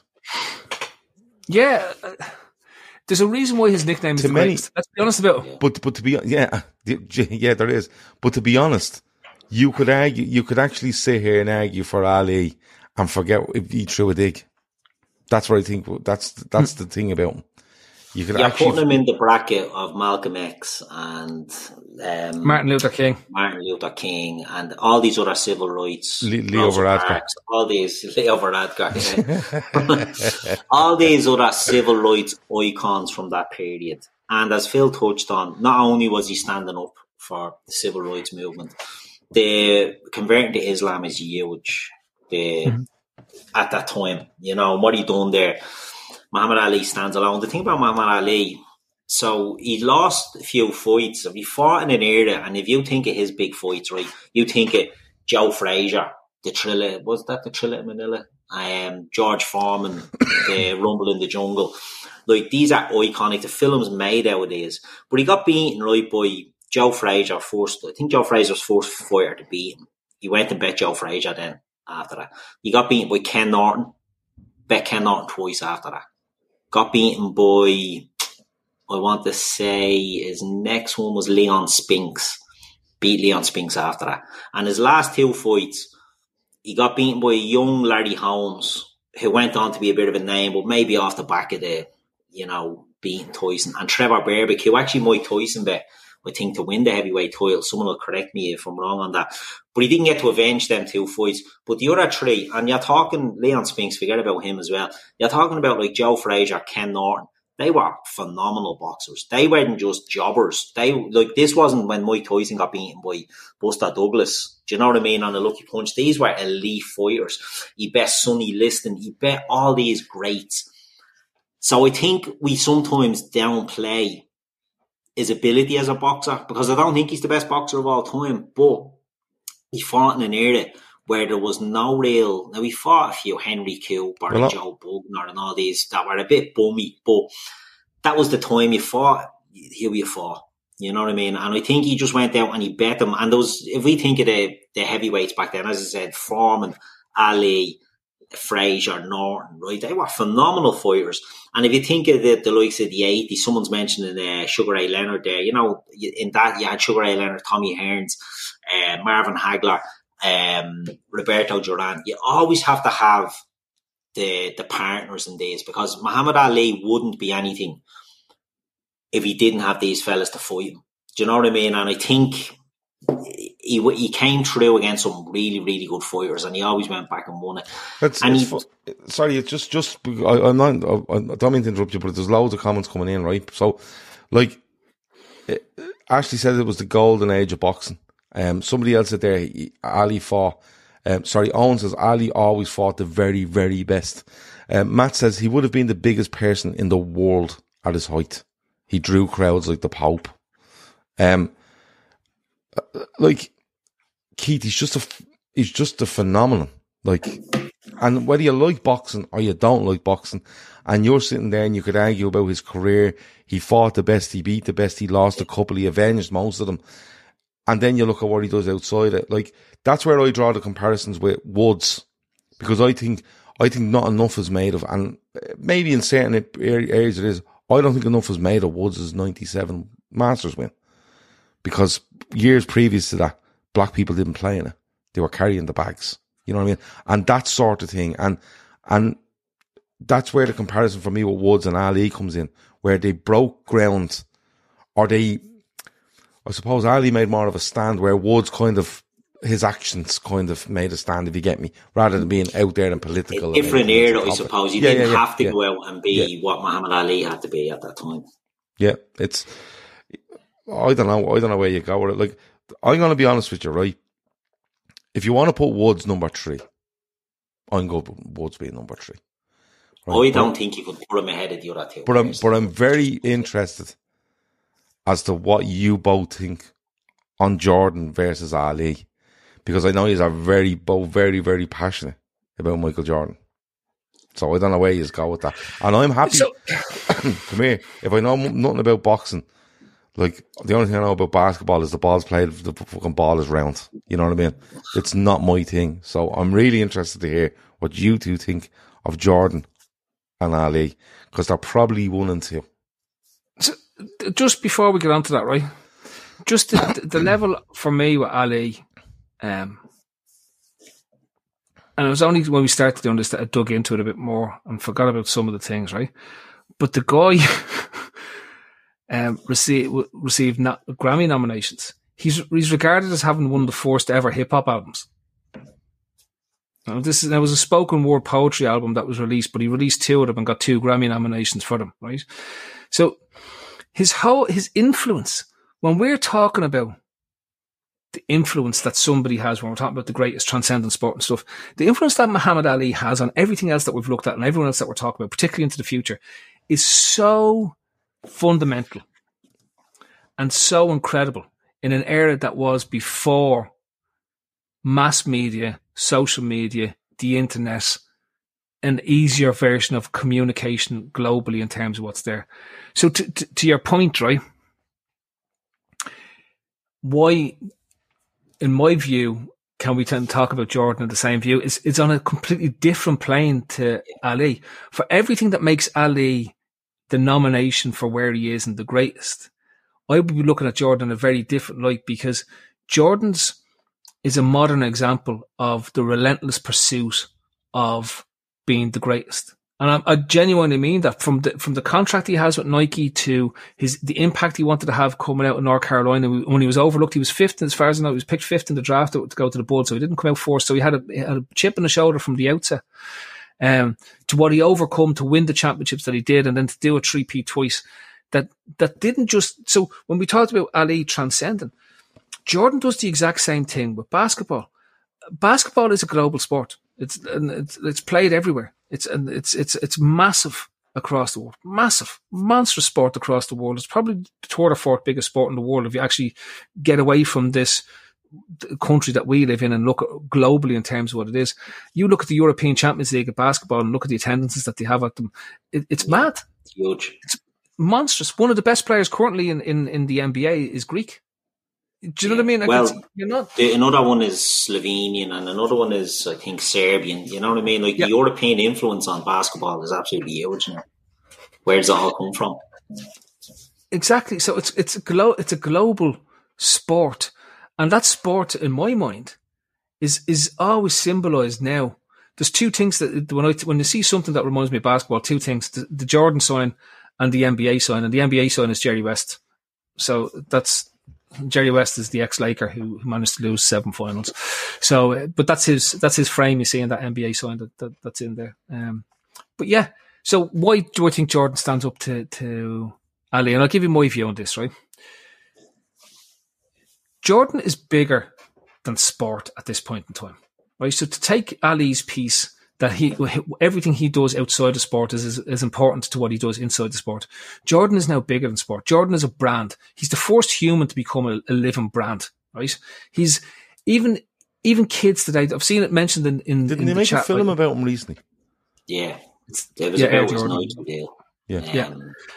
Yeah. There's a reason why his nickname is the greatest. Let's be honest about it. But to be, yeah, there is. But to be honest, you could actually sit here and argue for Ali and forget if he threw a dig. That's what I think. That's the thing about him. You're putting him in the bracket of Malcolm X and Martin Luther King, and all these other civil rights. Leo Varadkar. All these Leo Varadkar. All these other civil rights icons from that period. And as Phil touched on, not only was he standing up for the civil rights movement, the converting to Islam is huge. At that time, what he done there. Muhammad Ali stands alone. The thing about Muhammad Ali, so he lost a few fights. He fought in an era, and if you think of his big fights, right, you think of Joe Frazier, the Thriller, was that the Thriller at Manila? George Foreman, the Rumble in the Jungle. Like, these are iconic. The film's made out of this. But he got beaten, right, by Joe Frazier first. I think Joe Frazier's first fighter to beat him. He went and bet Joe Frazier then after that. He got beaten by Ken Norton. Bet Ken Norton twice after that. Got beaten by, I want to say, his next one was Leon Spinks. Beat Leon Spinks after that. And his last 2 fights, he got beaten by young Larry Holmes, who went on to be a bit of a name, but maybe off the back of the, beating Tyson. And Trevor Berbick, who actually Mike Tyson bet, I think, to win the heavyweight title. Someone will correct me if I'm wrong on that. But he didn't get to avenge them 2 fights. But the other 3, and you're talking Leon Spinks, forget about him as well. You're talking about like Joe Frazier, Ken Norton. They were phenomenal boxers. They weren't just jobbers. This wasn't when Mike Tyson got beaten by Buster Douglas. Do you know what I mean? On a lucky punch. These were elite fighters. He bet Sonny Liston. He bet all these greats. So I think we sometimes downplay his ability as a boxer, because I don't think he's the best boxer of all time, but he fought in an era where there was no real... Now, he fought a few Henry Cooper and Joe Bugner and all these that were a bit bummy, but that was the time you fought who you fought. You know what I mean? And I think he just went out and he bet them. And those, if we think of the heavyweights back then, as I said, Foreman, Ali, Frazier, Norton, right? They were phenomenal fighters. And if you think of the likes of the 80s, someone's mentioning Sugar Ray Leonard there. You know, in that you had Sugar Ray Leonard, Tommy Hearns, Marvin Hagler, Roberto Duran. You always have to have the partners in these, because Muhammad Ali wouldn't be anything if he didn't have these fellas to fight him. Do you know what I mean? And I think he came through against some really, really good fighters, and he always went back and won it. Sorry, it's just I don't mean to interrupt you, but there's loads of comments coming in, right? So, like, Ashley said it was the golden age of boxing. Somebody else said there, Owen says Ali always fought the very, very best. Matt says he would have been the biggest person in the world at his height. He drew crowds like the Pope. Like, Keith, he's just a phenomenon. Like, and whether you like boxing or you don't like boxing, and you're sitting there and you could argue about his career, he fought the best, he beat the best, he lost a couple, he avenged most of them. And then you look at what he does outside it. Like, that's where I draw the comparisons with Woods, because I think not enough is made of, and maybe in certain areas it is. I don't think enough is made of Woods' 97 Masters win, because years previous to that, black people didn't play in it. They were carrying the bags. You know what I mean? And that sort of thing. And that's where the comparison for me with Woods and Ali comes in, where they broke ground, or I suppose Ali made more of a stand, where Woods his actions kind of made a stand, if you get me, rather than being out there and political. A different era, I suppose. You didn't have to go out and be what Muhammad Ali had to be at that time. Yeah, I don't know where you go with it. Like, I'm going to be honest with you, right? If you want to put Woods number 3, I'm going to put Woods being number 3. Right? I don't think you could put him ahead of the other two. But I'm very interested as to what you both think on Jordan versus Ali, because I know you are both very, very passionate about Michael Jordan. So I don't know where you go with that. And I'm happy. Come here. If I know nothing about boxing, like, the only thing I know about basketball is the ball's played, the fucking ball is round. You know what I mean? It's not my thing. So I'm really interested to hear what you two think of Jordan and Ali, because they're probably 1 and 2. So, just before we get on to that, right? Just the level for me with Ali, and it was only when we started doing this that I dug into it a bit more and forgot about some of the things, right? But the guy received Grammy nominations. He's regarded as having one of the first ever hip hop albums. Now, there was a spoken word poetry album that was released, but he released 2 of them and got 2 Grammy nominations for them, right? So his influence, when we're talking about the influence that somebody has, when we're talking about the greatest transcendent sport and stuff, the influence that Muhammad Ali has on everything else that we've looked at and everyone else that we're talking about, particularly into the future, is so fundamental and so incredible in an era that was before mass media, social media, the internet, an easier version of communication globally in terms of what's there. So to your point, right? Why, in my view, can we tend to talk about Jordan in the same view? It's on a completely different plane to Ali. For everything that makes Ali the nomination for where he is and the greatest, I would be looking at Jordan in a very different light, because Jordan's is a modern example of the relentless pursuit of being the greatest. And I genuinely mean that, from the contract he has with Nike to the impact he wanted to have coming out of North Carolina. When he was overlooked, he was 5th, as far as I know, he was picked 5th in the draft to go to the Bulls, so he didn't come out 4th. So he had a chip on the shoulder from the outset. To what he overcome to win the championships that he did, and then to do a 3-peat twice. That didn't just, so when we talked about Ali transcending, Jordan does the exact same thing with basketball. Basketball is a global sport. It's played everywhere. It's massive across the world. Massive, monstrous sport across the world. It's probably the third or fourth biggest sport in the world if you actually get away from this country that we live in and look globally in terms of what it is. You look at the European Champions League of basketball and look at the attendances that they have at them. It's mad. It's huge. It's monstrous. One of the best players currently in the NBA is Greek. Do you know what I mean? Like, well, you're not... another one is Slovenian and another one is, I think, Serbian. You know what I mean? Like, the European influence on basketball is absolutely huge now. Where does it all come from? Exactly. So it's a global sport. And that sport, in my mind, is always symbolised now. There's two things that when you see something that reminds me of basketball, two things: the Jordan sign and the NBA sign. And the NBA sign is Jerry West. So Jerry West is the ex-Laker who managed to lose 7 finals. So, but that's his frame. You see in that NBA sign that's in there. But yeah. So why do I think Jordan stands up to Ali? And I'll give you my view on this, right? Jordan is bigger than sport at this point in time, right? So to take Ali's piece that everything he does outside of sport is important to what he does inside the sport. Jordan is now bigger than sport. Jordan is a brand. He's the first human to become a living brand, right? He's even kids today. I've seen it mentioned in Didn't they make a film about him recently? Yeah, it was about his Nike deal. Yeah.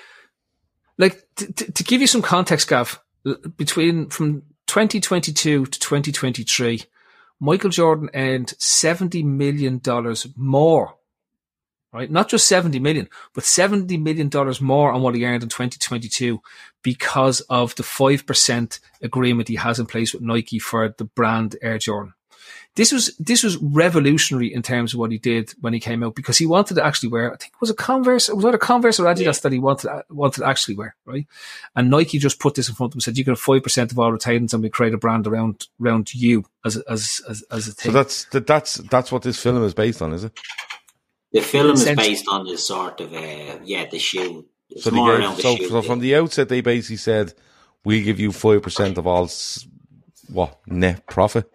Like to give you some context, Gav, from 2022 to 2023, Michael Jordan earned $70 million more, right? Not just 70 million, but $70 million more on what he earned in 2022 because of the 5% agreement he has in place with Nike for the brand Air Jordan. This was revolutionary in terms of what he did when he came out because he wanted to actually wear, I think it was a Converse, it was either Converse or Adidas that he wanted to actually wear, right? And Nike just put this in front of him and said, you can have 5% of all attendance and we create a brand around you as a thing. So that's what this film is based on, is it? The film is based on this sort of, the shoe. It's so more around the shoe. So from the outset, they basically said, we'll give you 5% of all, net profit?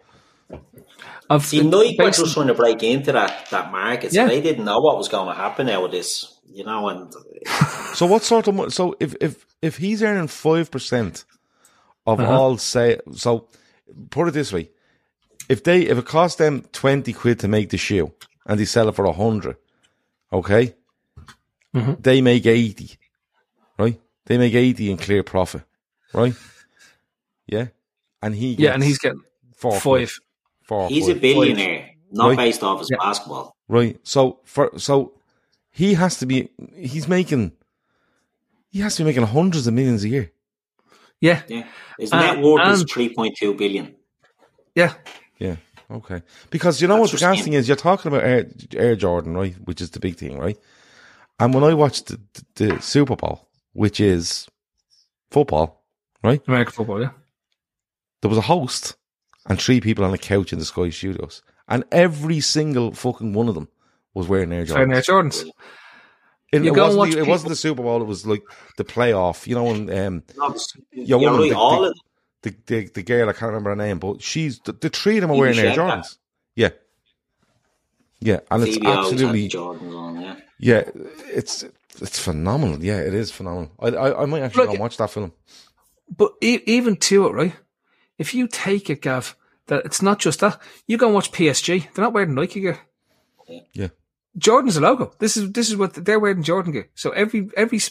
Nike were just trying to break into that market, so they didn't know what was going to happen now with this, and so what sort of so if he's earning 5% of all so put it this way, if it costs them 20 quid to make the shoe and they sell it for 100, okay, they make 80, right? They make 80 in clear profit, right? Yeah, and he's getting 5. He's a billionaire, not based off his basketball. Right. So he has to be making hundreds of millions a year. Yeah. Yeah. His net worth is 3.2 billion. Yeah. Yeah. Okay. Because you know what the gas thing is, you're talking about Air Jordan, right? Which is the big thing, right? And when I watched the Super Bowl, which is football, right? American football, yeah. There was a host and 3 people on a couch in the Sky Studios. And every single fucking one of them was wearing Air Jordans. It wasn't the Super Bowl, it was like the playoff, the girl, I can't remember her name, but the 3 of them are wearing Air Jordans. Yeah. Yeah, and it's absolutely... Yeah, it's phenomenal. Yeah, it is phenomenal. I might actually go and watch that film. But even to it, right? If you take it, Gav, that it's not just that. You go and watch PSG. They're not wearing Nike gear. Yeah. Jordan's a logo. This is what they're wearing, Jordan gear. So every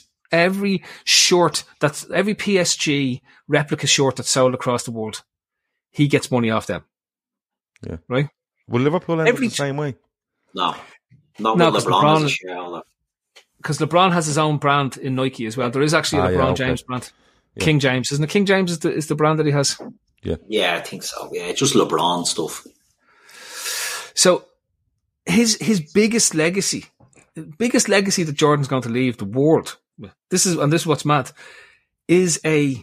short every PSG replica short that's sold across the world, he gets money off them. Yeah. Right? Will Liverpool end up the same way? No. Not with LeBron as a shareholder. Because LeBron has his own brand in Nike as well. There is actually a LeBron James brand. Yeah. King James, isn't it? King James is the brand that he has. Yeah, I think so. Yeah, it's just LeBron stuff. So his biggest legacy that Jordan's going to leave the world. This is what's mad. Is a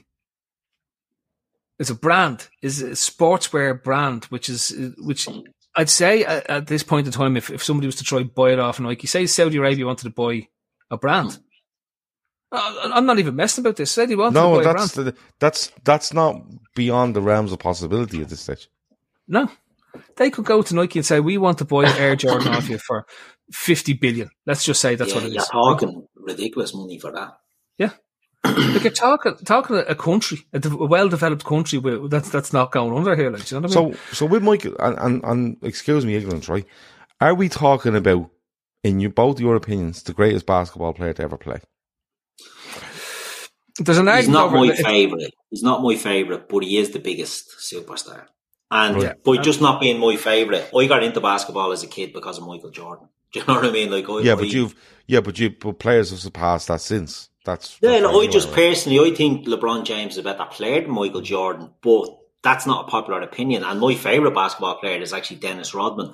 brand, is a sportswear brand, which I'd say at this point in time, if somebody was to try buy it off Nike, say Saudi Arabia wanted to buy a brand. I'm not even messing about this. Say they wanted to buy a brand. That's not beyond the realms of possibility at this stage. No. They could go to Nike and say, we want to buy Air Jordan off you for 50 billion. Let's just say that's what it is. You're talking ridiculous money for that. Yeah. Like you're talking a country, a well-developed country that's not going under here. Like, do you know what I mean? So with Michael, and excuse me ignorance, right? Are we talking about, in both your opinions, the greatest basketball player to ever play? There's an He's argument. not my favourite. He's not my favourite, but he is the biggest superstar. And by just not being my favourite, I got into basketball as a kid because of Michael Jordan. Do you know what I mean? Like, but players have surpassed that since. I just personally, I think LeBron James is a better player than Michael Jordan, but that's not a popular opinion. And my favourite basketball player is actually Dennis Rodman.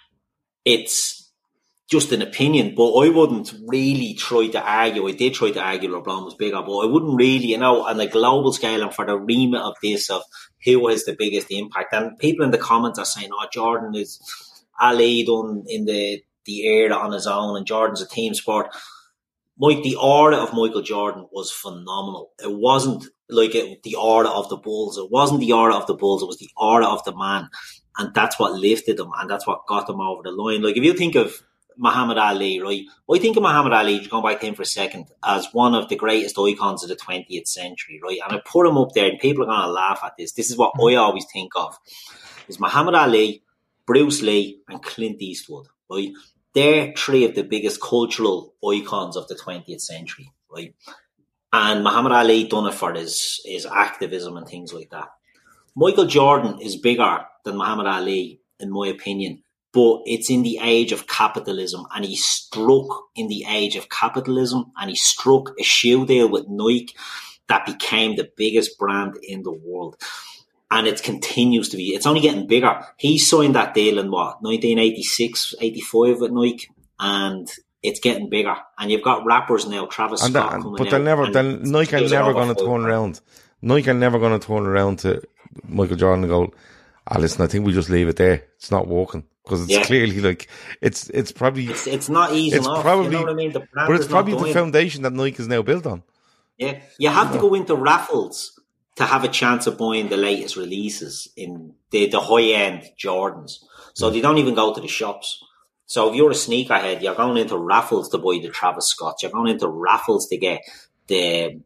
It's just an opinion, but I wouldn't really try to argue. I did try to argue LeBron was bigger, but I wouldn't really, on a global scale and for the remit of this, of who has the biggest impact. And people in the comments are saying, Jordan is Ali done in the era on his own, and Jordan's a team sport. Mike, the aura of Michael Jordan was phenomenal. It wasn't like the aura of the Bulls. It wasn't the aura of the Bulls. It was the aura of the man. And that's what lifted him, and that's what got him over the line. Like, if you think of Muhammad Ali, right? I think of Muhammad Ali, just going back to him for a second, as one of the greatest icons of the 20th century, right? And I put him up there, and people are going to laugh at this. This is what I always think of, is Muhammad Ali, Bruce Lee, and Clint Eastwood, right? They're three of the biggest cultural icons of the 20th century, right? And Muhammad Ali done it for his activism and things like that. Michael Jordan is bigger than Muhammad Ali, in my opinion, but it's in the age of capitalism, and he struck in the age of capitalism, and he struck a shoe deal with Nike that became the biggest brand in the world. And it continues to be. It's only getting bigger. He signed that deal in 1986, 85 with Nike, and it's getting bigger. And you've got rappers now, Travis Scott coming but out. Nike are never going to turn around. Nike are never going to turn around to Michael Jordan and go, listen, I think we just leave it there. It's not working. Because it's clearly like, it's probably... It's not easy enough, probably, you know what I mean? But it's probably the foundation that Nike is now built on. Yeah, you have to go into raffles to have a chance of buying the latest releases in the high-end Jordans. So they don't even go to the shops. So if you're a sneakerhead, you're going into raffles to buy the Travis Scott. You're going into raffles to get the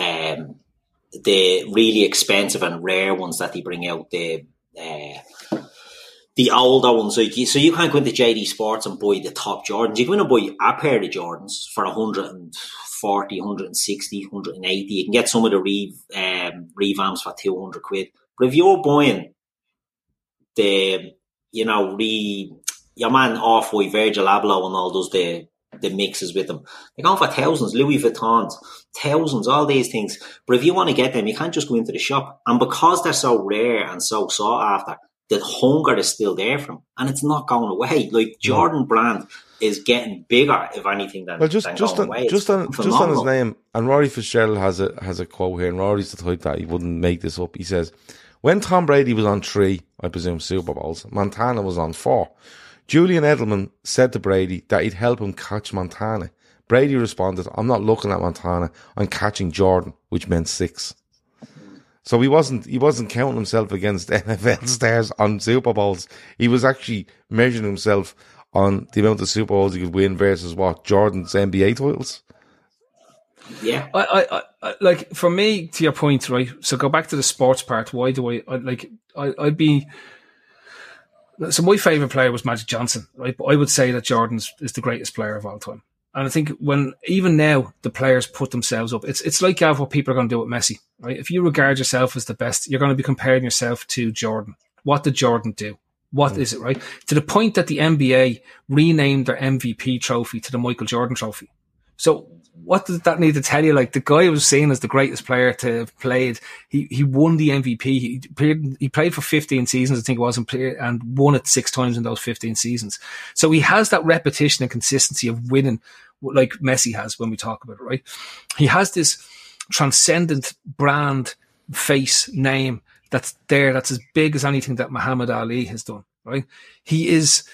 really expensive and rare ones that they bring out, the older ones. So you can't go into JD Sports and buy the top Jordans. You can go in and buy a pair of Jordans for 140, 160, 180. You can get some of the revamps for 200 quid. But if you're buying your man Off-White, Virgil Abloh and all does the mixes with them, they're going for thousands. Louis Vuittons, thousands, all these things. But if you want to get them, you can't just go into the shop. And because they're so rare and so sought after, the hunger is still there for them, and it's not going away. Like, Jordan brand is getting bigger, if anything, than just on his name. And Rory Fitzgerald has a quote here, and Rory's the type that he wouldn't make this up. He says, when Tom Brady was on 3, I presume, Super Bowls, Montana was on 4. Julian Edelman said to Brady that he'd help him catch Montana. Brady responded, I'm not looking at Montana, I'm catching Jordan, which meant 6. So he wasn't counting himself against NFL stars on Super Bowls. He was actually measuring himself on the amount of Super Bowls he could win versus what, Jordan's NBA titles. Yeah, I like, for me, to your point, right? So go back to the sports part. Why do I'd be? So my favorite player was Magic Johnson, right? But I would say that Jordan is the greatest player of all time. And I think when, even now, the players put themselves up, it's like what people are going to do with Messi, right? If you regard yourself as the best, you're going to be comparing yourself to Jordan. What did Jordan do? What is it, right? To the point that the NBA renamed their MVP trophy to the Michael Jordan trophy. So what does that need to tell you? Like, the guy was seen as the greatest player to have played. He won the MVP. He played for 15 seasons, I think it was, and won it 6 times in those 15 seasons. So he has that repetition and consistency of winning, like Messi has when we talk about it, right? He has this transcendent brand, face, name that's there, that's as big as anything that Muhammad Ali has done, right? He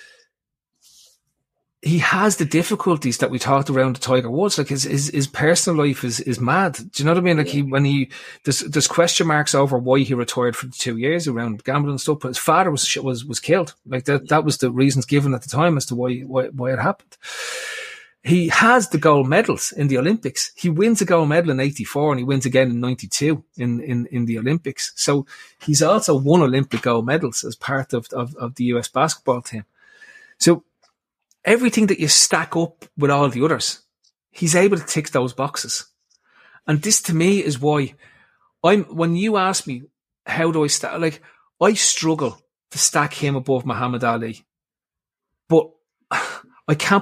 has the difficulties that we talked around the Tiger Woods. Like, his personal life is mad. Do you know what I mean? Like, there's question marks over why he retired for the 2 years around gambling and stuff, but his father was killed. Like, that was the reasons given at the time as to why it happened. he has the gold medals in the Olympics. He wins a gold medal in 84 and he wins again in 92 in the Olympics. So he's also won Olympic gold medals as part of the US basketball team. So everything that you stack up with all the others, he's able to tick those boxes. And this to me is why when you ask me, how do I stack, like, I struggle to stack him above Muhammad Ali, but I can't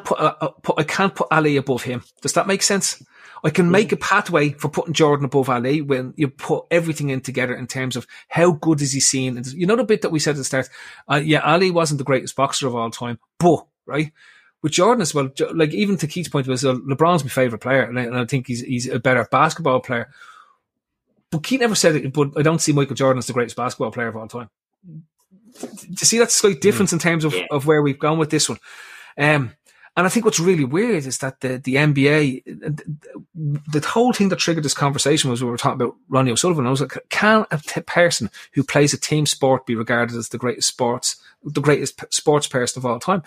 put Ali above him. Does that make sense? I can make a pathway for putting Jordan above Ali when you put everything in together in terms of how good is he seen. And you know the bit that we said at the start? Ali wasn't the greatest boxer of all time, but, right, with Jordan as well, like, even to Keith's point was, LeBron's my favourite player, and I think he's a better basketball player. But Keith never said it, but I don't see Michael Jordan as the greatest basketball player of all time. Do you see that slight difference in terms of where we've gone with this one? And I think what's really weird is that the NBA, the whole thing that triggered this conversation was we were talking about Ronnie O'Sullivan. I was like, can a person who plays a team sport be regarded as the greatest sports person of all time?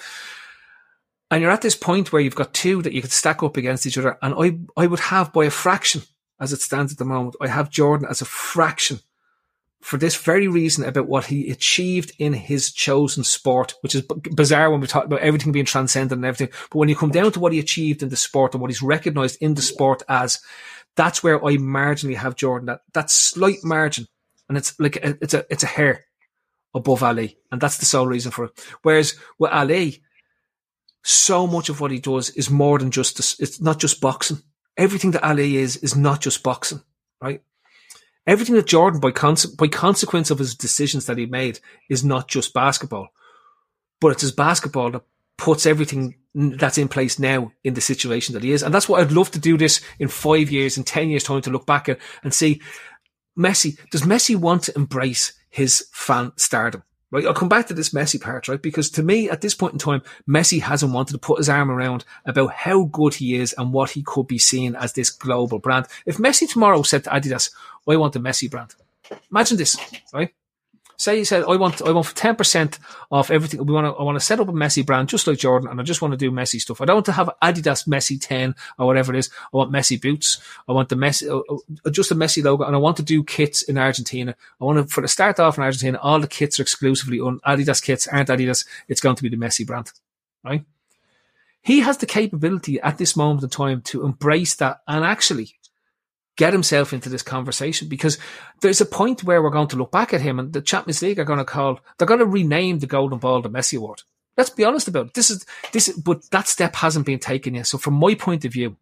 And you're at this point where you've got two that you could stack up against each other. And I would have, by a fraction, as it stands at the moment, I have Jordan as a fraction for this very reason about what he achieved in his chosen sport, which is bizarre when we talk about everything being transcendent and everything. But when you come down to what he achieved in the sport and what he's recognised in the sport as, that's where I marginally have Jordan, that slight margin. And it's like, it's a hair above Ali. And that's the sole reason for it. Whereas with Ali, so much of what he does is more than just this. It's not just boxing. Everything that Ali is not just boxing, right? Everything that Jordan, by consequence of his decisions that he made, is not just basketball, but it's his basketball that puts everything that's in place now in the situation that he is. And that's what I'd love to do this in 5 years, in 10 years time, to look back at and see Messi. Does Messi want to embrace his fan stardom? Right, I'll come back to this Messi part, right? Because to me, at this point in time, Messi hasn't wanted to put his arm around about how good he is and what he could be seen as this global brand. If Messi tomorrow said to Adidas, I want the Messi brand. Imagine this, right? Say he said, I want 10% of everything. I want to set up a Messi brand just like Jordan, and I just want to do Messi stuff. I don't want to have Adidas Messi 10 or whatever it is. I want Messi boots. I want the Messi, just a Messi logo, and I want to do kits in Argentina. I want to, for the start off in Argentina, all the kits are exclusively on Adidas kits, aren't Adidas. It's going to be the Messi brand, right? He has the capability at this moment in time to embrace that and actually get himself into this conversation, because there's a point where we're going to look back at him and the Champions League they're going to rename the Golden Ball the Messi Award. Let's be honest about it. This is, but that step hasn't been taken yet. So from my point of view,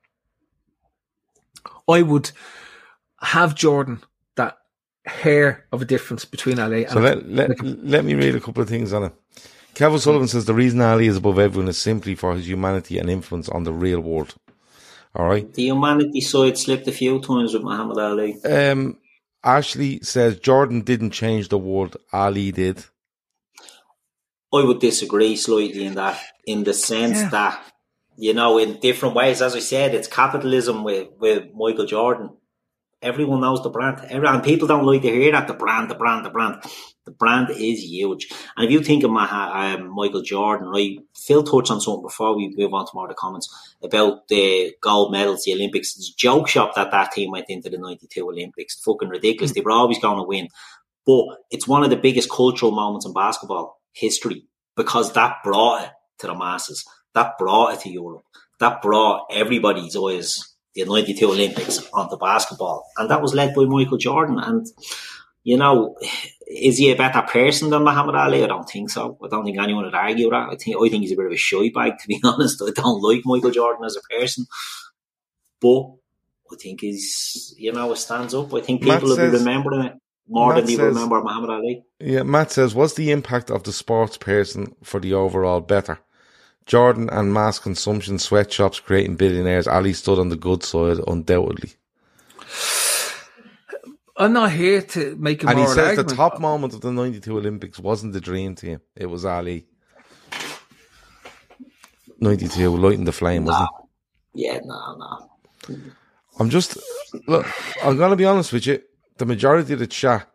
I would have Jordan that hair of a difference between Ali and... So let me read a couple of things on it. Kevin Sullivan says the reason Ali is above everyone is simply for his humanity and influence on the real world. All right. The humanity side slipped a few times with Muhammad Ali. Ashley says Jordan didn't change the world, Ali did. I would disagree slightly in that, in the sense that, you know, in different ways. As I said, it's capitalism with Michael Jordan. Everyone knows the brand. And people don't like to hear that, the brand. The brand is huge. And if you think of Michael Jordan, right, Phil touched on something before we move on to more of the comments about the gold medals, the Olympics. It's a joke shop that team went into the 92 Olympics. Fucking ridiculous. They were always going to win. But it's one of the biggest cultural moments in basketball history, because that brought it to the masses. That brought it to Europe. That brought everybody's eyes, the 92 Olympics, onto basketball. And that was led by Michael Jordan. And, you know, is he a better person than Muhammad Ali? I don't think so. I don't think anyone would argue that. I think he's a bit of a shy bag, to be honest. I don't like Michael Jordan as a person. But I think he's, you know, it stands up. I think people will be remembering it more than they remember Muhammad Ali. Yeah, Matt says, was the impact of the sports person for the overall better? Jordan and mass consumption, sweatshops creating billionaires. Ali stood on the good side, undoubtedly. I'm not here to make a moral argument. And he says the top moment of the 92 Olympics wasn't the dream team. It was Ali. 92, lighting the flame, wasn't it? Yeah, no. I'm going to be honest with you. The majority of the chat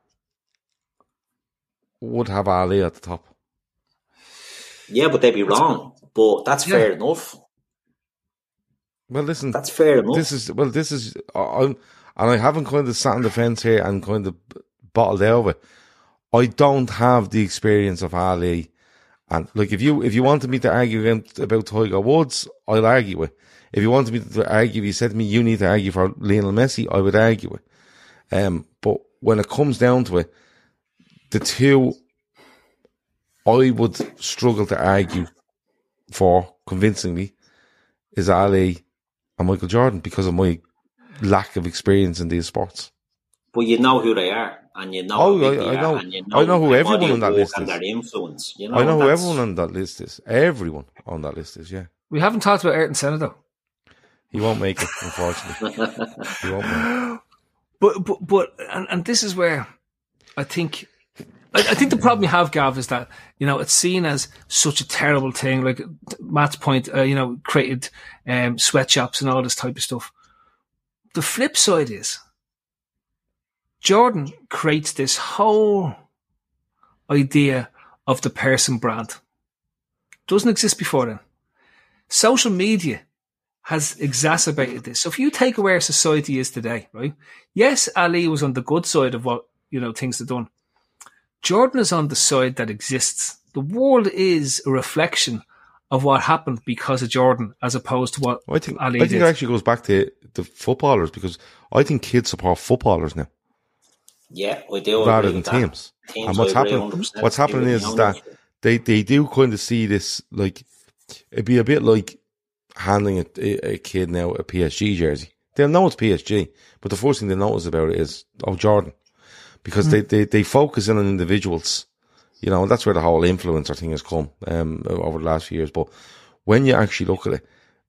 would have Ali at the top. Yeah, but they'd be wrong. But that's fair enough. Well, listen, That's fair enough. And I haven't kind of sat on the fence here and kind of bottled out of it. I don't have the experience of Ali. And like, if you wanted me to argue about Tiger Woods, I'll argue it. If you wanted me to argue, if you said to me, you need to argue for Lionel Messi, I would argue it. But when it comes down to it, the two I would struggle to argue for convincingly is Ali and Michael Jordan because of my lack of experience in these sports. But you know who they are, and you know how big they are, and you know, I know who everyone on that list and is. their influence. You know, I know who everyone on that list is. Everyone on that list is, yeah. We haven't talked about Ayrton Senna, though. He won't make it, unfortunately. He won't make it. But this is where I think the problem you have, Gav, is that, you know, it's seen as such a terrible thing. Like Matt's point, you know, created sweatshops and all this type of stuff. The flip side is Jordan creates this whole idea of the person brand. Doesn't exist before then. Social media has exacerbated this. So if you take away where society is today, right? Yes, Ali was on the good side of what, you know, things are done. Jordan is on the side that exists. The world is a reflection of what happened because of Jordan, as opposed to what Ali did. I think it actually goes back to the footballers, because I think kids support footballers now. Yeah, I do. Rather than teams. And what's happening is that they do kind of see this, like, it'd be a bit like handing a kid now a PSG jersey. They'll know it's PSG, but the first thing they notice about it is, oh, Jordan. Because they focus in on individuals, you know, and that's where the whole influencer thing has come over the last few years. But when you actually look at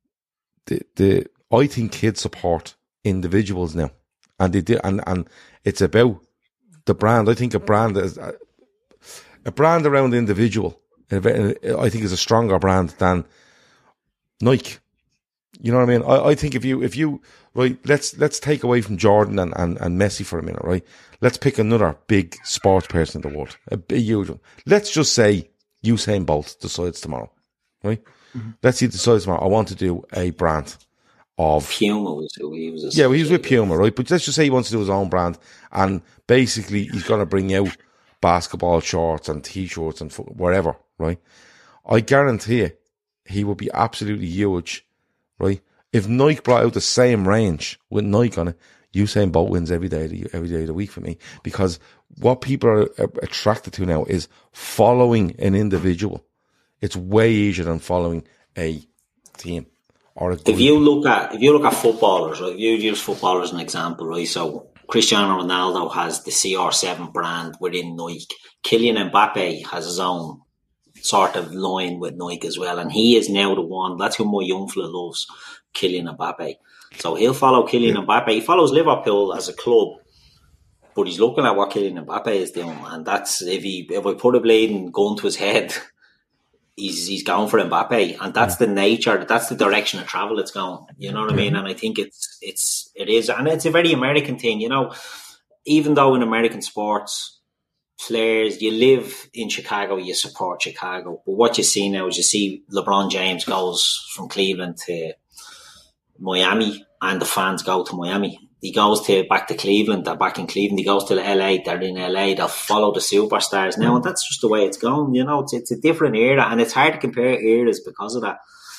it, I think kids support individuals now, and they do, and it's about the brand. I think a brand around the individual, I think, is a stronger brand than Nike. You know what I mean? I think if you right, let's take away from Jordan and Messi for a minute, right? Let's pick another big sports person in the world, a huge one. Let's just say Usain Bolt decides tomorrow, right? Mm-hmm. Let's see, decides tomorrow, I want to do a brand of Puma. Was who he was. Yeah, well, he was with Puma, right? But let's just say he wants to do his own brand, and basically he's going to bring out basketball shorts and t-shirts and whatever, right? I guarantee you, he will be absolutely huge, right? If Nike brought out the same range with Nike on it, Usain Bolt wins every day of the week for me, because what people are attracted to now is following an individual. It's way easier than following a team or a group. If you look at footballers, right? If you use footballers as an example, right? So Cristiano Ronaldo has the CR7 brand within Nike. Kylian Mbappe has his own sort of line with Nike as well, and he is now the one. That's who my young fella loves, Kylian Mbappe. So he'll follow Kylian Mbappe. He follows Liverpool as a club, but he's looking at what Kylian Mbappe is doing, and that's if I put a bleeding gun to his head, he's going for Mbappe, and that's the nature, that's the direction of travel it's going. You know what I mean? And I think it is, and it's a very American thing. You know, even though in American sports, players, you live in Chicago, you support Chicago, but what you see now is you see LeBron James goes from Cleveland to Miami, and the fans go to Miami. He goes back to Cleveland, they're back in Cleveland. He goes to LA, they're in LA. They'll follow the superstars now, and that's just the way it's going. You know, it's a different era, and it's hard to compare eras because of that.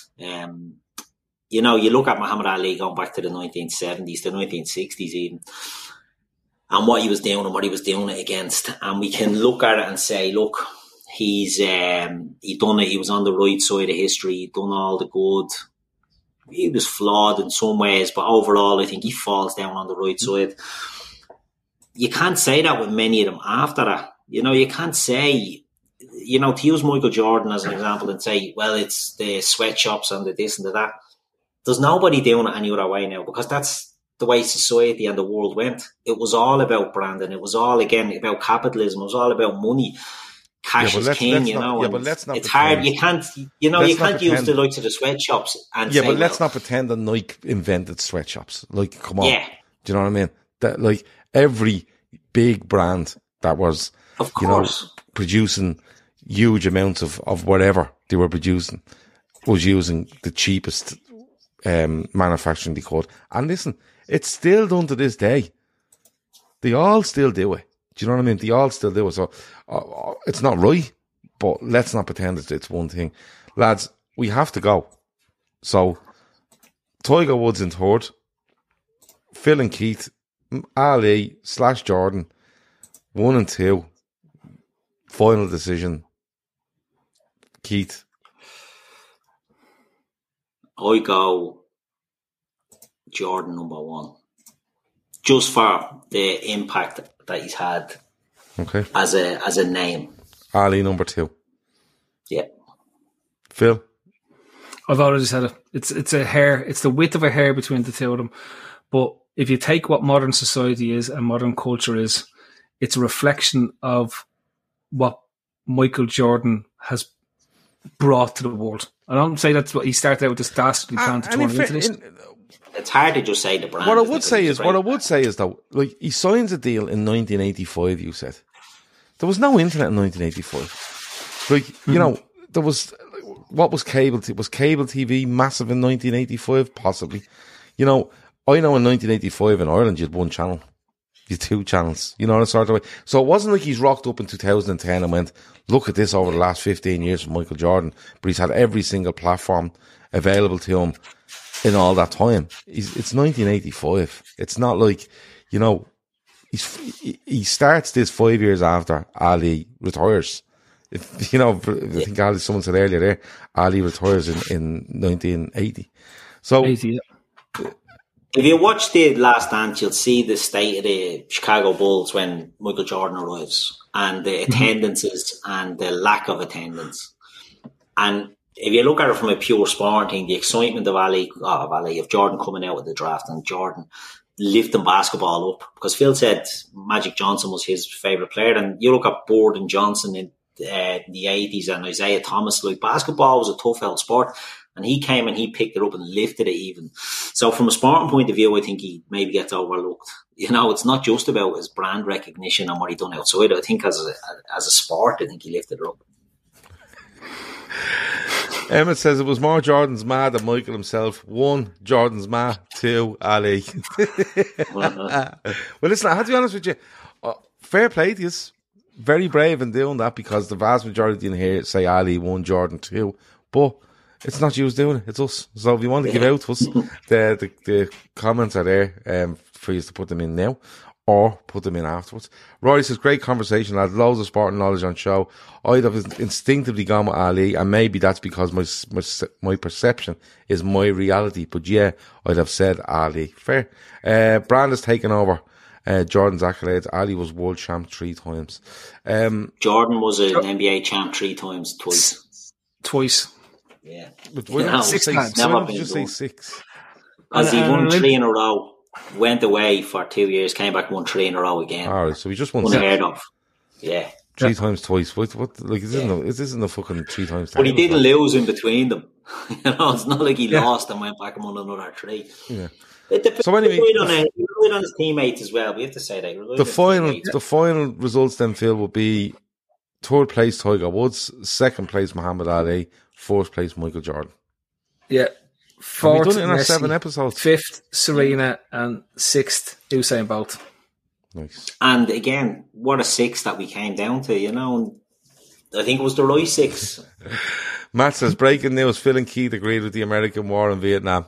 You know, you look at Muhammad Ali going back to the 1970s, the 1960s even, and what he was doing and what he was doing it against, and we can look at it and say, look, he done it. He was on the right side of history. He done all the good. He was flawed in some ways, but overall, I think he falls down on the right side. You can't say that with many of them after that. You know, you can't say, you know, to use Michael Jordan as an example and say, well, it's the sweatshops and the this and the that. There's nobody doing it any other way now, because that's the way society and the world went. It was all about branding. It was all, again, about capitalism. It was all about money. Cash is king, you know. But let's not. It's hard. You can't, you know, you can't use the likes of the sweatshops and say, but let's not pretend that Nike invented sweatshops. Like, come on. Yeah. Do you know what I mean? That, like, every big brand that was, of course, you know, producing huge amounts of whatever they were producing was using the cheapest manufacturing they could. And listen, it's still done to this day. They all still do it. Do you know what I mean? They all still do it. So it's not right, but let's not pretend it's one thing. Lads, we have to go. So Tiger Woods in third, Phil and Keith, Ali / Jordan, 1 and 2. Final decision. Keith. I go Jordan number 1. Just for the impact that he's had as a name. Ali number 2. Yeah. Phil? I've already said it. It's a hair. It's the width of a hair between the two of them. But if you take what modern society is and modern culture is, it's a reflection of what Michael Jordan has brought to the world. I don't say that's what he started out with, this dastardly plan to turn it into this. It's hard to just say the brand. What I would say is though, like, he signs a deal in 1985. You said there was no internet in 1985. Like, you know, there was what was cable? Was cable TV massive in 1985? Possibly. You know, I know in 1985 in Ireland you had one channel, you had 2 channels. You know, that sort of way. So it wasn't like he's rocked up in 2010 and went, look at this over the last 15 years from Michael Jordan. But he's had every single platform available to him in all that time. It's 1985. It's not like, you know, he starts this 5 years after Ali retires. If, you know, I think someone said earlier there, Ali retires in 1980. So, 80, yeah. If you watch the Last Dance, you'll see the state of the Chicago Bulls when Michael Jordan arrives, and the attendances and the lack of attendance. And if you look at it from a pure sport thing, the excitement of Jordan coming out of the draft and Jordan lifting basketball up, because Phil said Magic Johnson was his favourite player, and you look at Bird and Johnson in the 80s and Isaiah Thomas, like, basketball was a tough old sport, and he came and he picked it up and lifted it even. So from a sporting point of view, I think he maybe gets overlooked. You know, it's not just about his brand recognition and what he done outside. I think as a sport, I think he lifted it up. Emmett says it was more Jordan's ma than Michael himself. 1, Jordan's ma. 2, Ali. Well, listen, I have to be honest with you. Fair play to you. Very brave in doing that, because the vast majority in here say Ali 1, Jordan 2. But it's not you who's doing it, it's us. So if you want to give out to us, the comments are there for you to put them in now or put them in afterwards. Rory says, great conversation, lads. Loads of sport and knowledge on show. I'd have instinctively gone with Ali, and maybe that's because my perception is my reality. But yeah, I'd have said Ali. Fair. Brand has taken over Jordan's accolades. Ali was world champ 3 times. Jordan was an NBA champ 3 times, Twice. Yeah. But why not 6 times? Why not just say 6? As he won 3 in a row, went away for 2 years, came back, won 3 in a row again. All right, so we just won unheard of. Yeah. 3 times twice. What like, this isn't a fucking 3 times. But he didn't lose in between them. You know, it's not like he lost and went back and won another 3. Yeah. So anyway, he relied on his teammates as well. We have to say that. The final results then, Phil, will be 3rd place Tiger Woods, 2nd place Muhammad Ali, 4th place Michael Jordan. Yeah. 4th, we've done it in our Messi, 7 episodes. 5th Serena, and 6th Usain Bolt. Nice. And again, what a 6 that we came down to, you know. And I think it was the right 6. Matt says, breaking news, Phil and Keith agreed with the American war in Vietnam.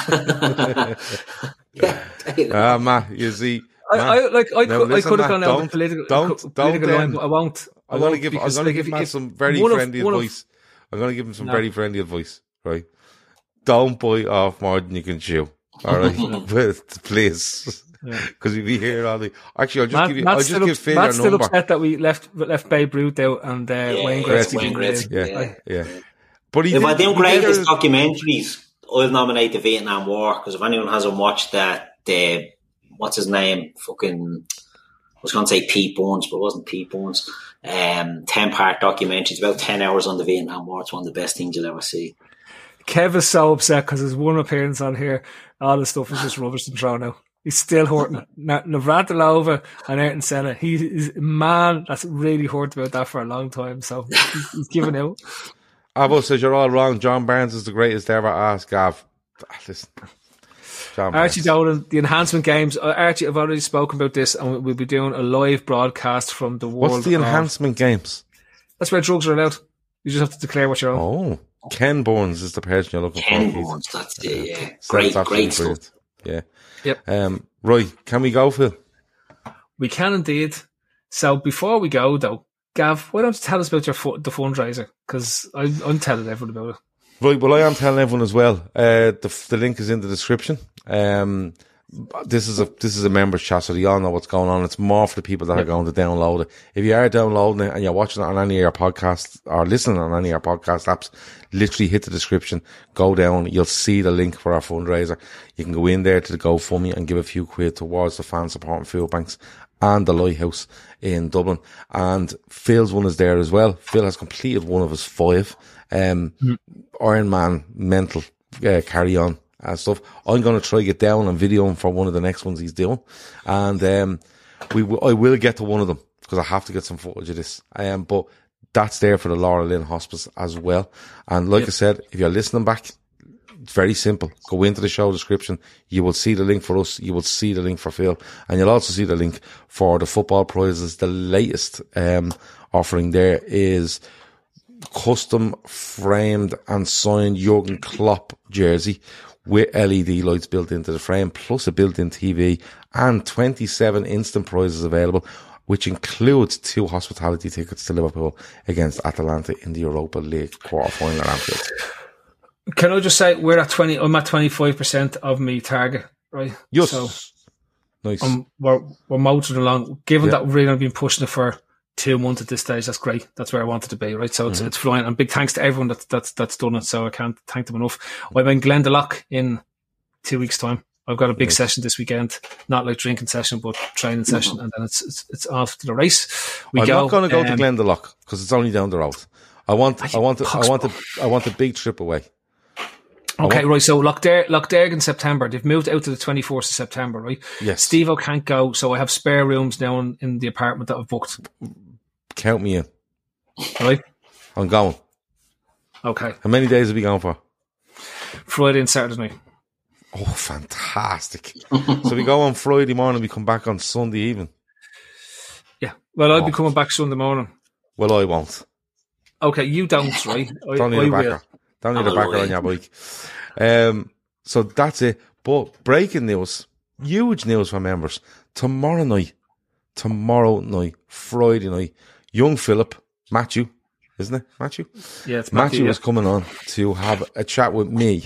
Matt, you see. I could have gone down the political line, but I won't. I'm going to give Matt some very friendly advice. I'm going to give him some very friendly advice, right? Don't bite off more than you can chew. All right? Please. Because you'll be here all the... Actually, I'll just give Phil our number. Matt's still upset that we left Babe Ruth out and Wayne Gretzky. Yeah. But if I do greatest documentaries, I'll nominate the Vietnam War, because if anyone hasn't watched that, what's his name? Fucking... I was going to say Pete Burns, but it wasn't Pete Burns. 10-part documentary. It's about 10 hours on the Vietnam War. It's one of the best things you'll ever see. Kev is so upset because his one appearance on here, all the stuff is just rubbish and thrown out. He's still hurting. Navratilova and Ayrton Senna. He is a man that's really hurt about that for a long time. So he's giving out. Avo says you're all wrong. John Barnes is the greatest ever. Ask Gav. Listen. John Archie Parks. Dolan, the enhancement games. Archie, I've already spoken about this, and we'll be doing a live broadcast from the world. What's the enhancement games? That's where drugs are allowed. You just have to declare what you're on. Oh, Ken Burns is the person you're looking Ken for. Burns, that's it, yeah. So that's absolutely Great stuff. brilliant. Yeah. Yep. Right, can we go, Phil? We can indeed. So before we go, though, Gav, why don't you tell us about the fundraiser? Because I'm telling everyone about it. Right, well, I am telling everyone as well. The link is in the description. This is a members chat, so you all know what's going on. It's more for the people that are going to download it. If you are downloading it and you're watching it on any of your podcasts or listening on any of our podcast apps, literally hit the description, go down, you'll see the link for our fundraiser. You can go in there to the GoFundMe and give a few quid towards the fan supporting food banks and the Lighthouse in Dublin. And Phil's one is there as well. Phil has completed one of his 5 Iron Man mental carry on and stuff. I'm going to try to get down and video him for one of the next ones he's doing. And I will get to one of them because I have to get some footage of this. But that's there for the Laura Lynn Hospice as well. And like I said, if you're listening back, it's very simple. Go into the show description. You will see the link for us. You will see the link for Phil. And you'll also see the link for the football prizes. The latest offering there is custom framed and signed Jurgen Klopp jersey with LED lights built into the frame, plus a built-in TV, and 27 instant prizes available, which includes 2 hospitality tickets to Liverpool against Atalanta in the Europa League quarter-final at Anfield. Can I just say, I'm at 25% of my target, right? Yes. So Nice. We're motoring along. Given that we've really been pushing it for 2 months at this stage, that's great. That's where I wanted to be, right? So it's flying. And big thanks to everyone that's done it. So I can't thank them enough. I'm in Glendalough in 2 weeks' time. I've got a big session this weekend, not like drinking session, but training session, and then it's off to the race. I'm not going to go to Glendalough because it's only down the road. I want a big trip away. Okay, right. So Lochderg in September. They've moved out to the 24th of September, right? Yes. Steve-O can't go, so I have spare rooms now in the apartment that I've booked. Count me in. Right? I'm going. Okay. How many days are we going for? Friday and Saturday night. Oh, fantastic. So we go on Friday morning, we come back on Sunday evening. Yeah. Well, I'll be coming back Sunday morning. Well, I won't. Okay, you don't, right? Don't need a backer. Don't need a backer on your bike. So that's it. But breaking news, huge news for members. Tomorrow night, Friday night, young Philip, Matthew, isn't it? Matthew? Yeah, it's Matthew is coming on to have a chat with me,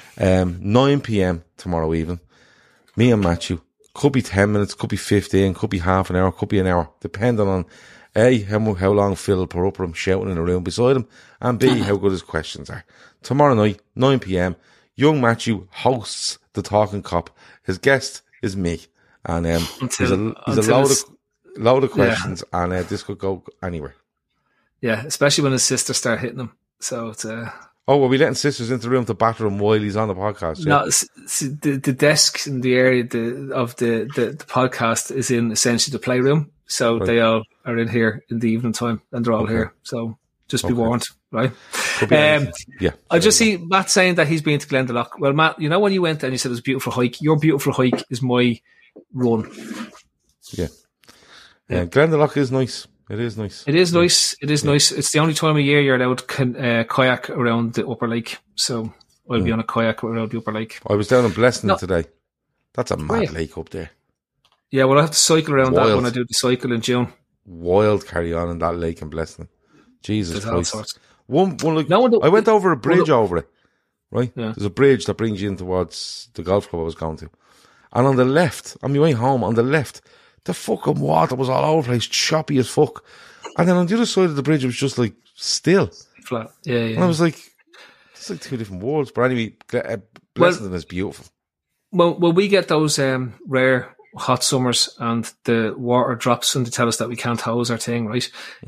9 p.m. tomorrow evening. Me and Matthew. Could be 10 minutes, could be 15, could be half an hour, could be an hour, depending on A, how long Phil will put up with him shouting in the room beside him, and B, how good his questions are. Tomorrow night, 9 p.m, young Matthew hosts the Talking Cop. His guest is me. And he's a load of questions, and this could go anywhere. Yeah, especially when his sisters start hitting him. So it's... Oh, were we letting sisters into the room to batter him while he's on the podcast? Yeah? No, the desk in the area of the podcast is in essentially the playroom. So they all are in here in the evening time, and they're all here. So just be warned, right? Yeah. I just see Matt saying that he's been to Glendalough. Well, Matt, you know when you went and you said it was a beautiful hike? Your beautiful hike is my run. Yeah. Glendalough is nice. It is nice. It is nice. It is nice. It's the only time of year you're allowed kayak around the upper lake. So I'll be on a kayak around the upper lake. I was down in Blessing today. That's a mad lake up there. Yeah, well, I have to cycle around that when I do the cycle in June. Wild carry on in that lake in Blessing. Jesus Christ. I went over a bridge over it, right? Yeah. There's a bridge that brings you in towards the golf club I was going to. And on the left, on my way home, on the left, the fucking water was all over the place, choppy as fuck. And then on the other side of the bridge, it was just like still. Flat. Yeah. And I was like, it's like 2 different worlds. But anyway, Blessington is beautiful. Well, we get those rare hot summers and the water drops and they tell us that we can't hose our thing, right?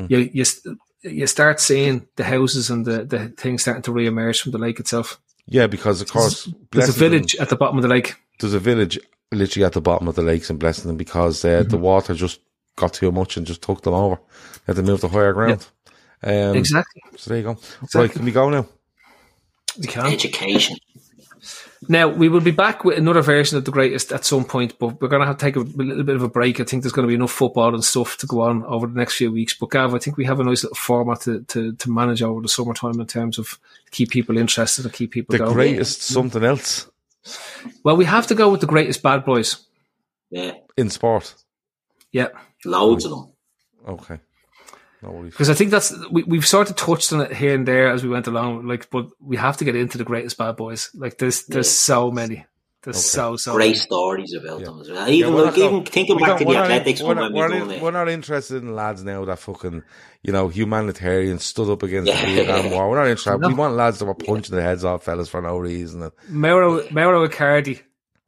You start seeing the houses and the things starting to re-emerge from the lake itself. Yeah, because of course there's a village at the bottom of the lake. There's a village literally at the bottom of the lakes in Blessington because the water just got too much and just took them over. They had to move to higher ground. Exactly. So there you go. Exactly. Right, can we go now? We can. Education. Now, we will be back with another version of The Greatest at some point, but we're going to have to take a little bit of a break. I think there's going to be enough football and stuff to go on over the next few weeks. But Gav, I think we have a nice little format to manage over the summertime in terms of keep people interested and keep people going. The Greatest something else. Well, we have to go with The Greatest Bad Boys. Yeah. In sport. Yeah. Loads of them. Okay. No worries. Because I think we've sort of touched on it here and there as we went along, like, but we have to get into The Greatest Bad Boys. Like, there's so many. There's so great many stories about them as well. Even thinking back to the athletics one when we done it. We're not interested in lads now that fucking, humanitarians stood up against the Vietnam War. We're not interested. No. We want lads that were punching their heads off fellas for no reason. Mauro Icardi.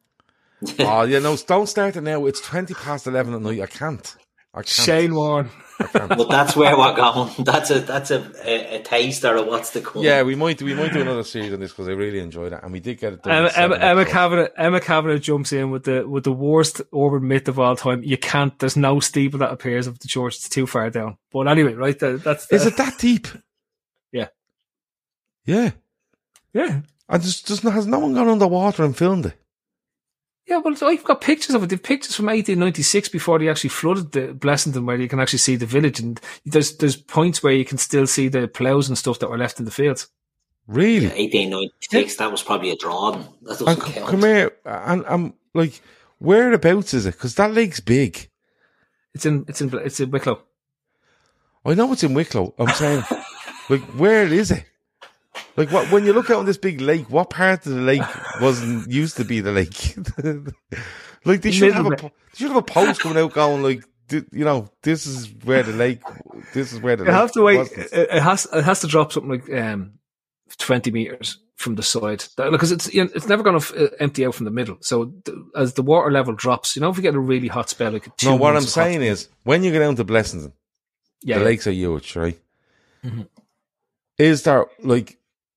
Don't start it now. It's 11:20 at night. I can't. Shane Warne. But that's where we're going. That's a taster of what's to come. Yeah, we might do another series on this because I really enjoyed it, and we did get it done. Emma Kavanagh jumps in with the worst urban myth of all time. You can't. There's no steeple that appears of the church. It's too far down. But anyway, right? Is it that deep? Yeah. Yeah. Yeah. And has no one gone underwater and filmed it? Yeah, well, I've got pictures of it. They've pictures from 1896 before they actually flooded the Blessington, where you can actually see the village, and there's points where you can still see the ploughs and stuff that were left in the fields. Really? Yeah, 1896. That was probably a drawing. That doesn't count. Come here, and I'm like, whereabouts is it? Because that lake's big. It's in Wicklow. I know it's in Wicklow. I'm saying, like, where is it? Like, what, when you look out on this big lake, what part of the lake wasn't used to be the lake? Like, they should have a post coming out going, like, this is where the lake, You have to wait. It has to drop something like 20 meters from the side, because it's never going to empty out from the middle. So as the water level drops, if you get a really hot spell, like what I'm saying is, when you go down to Blessington, the lakes are huge, right? Mm-hmm. Is there, like,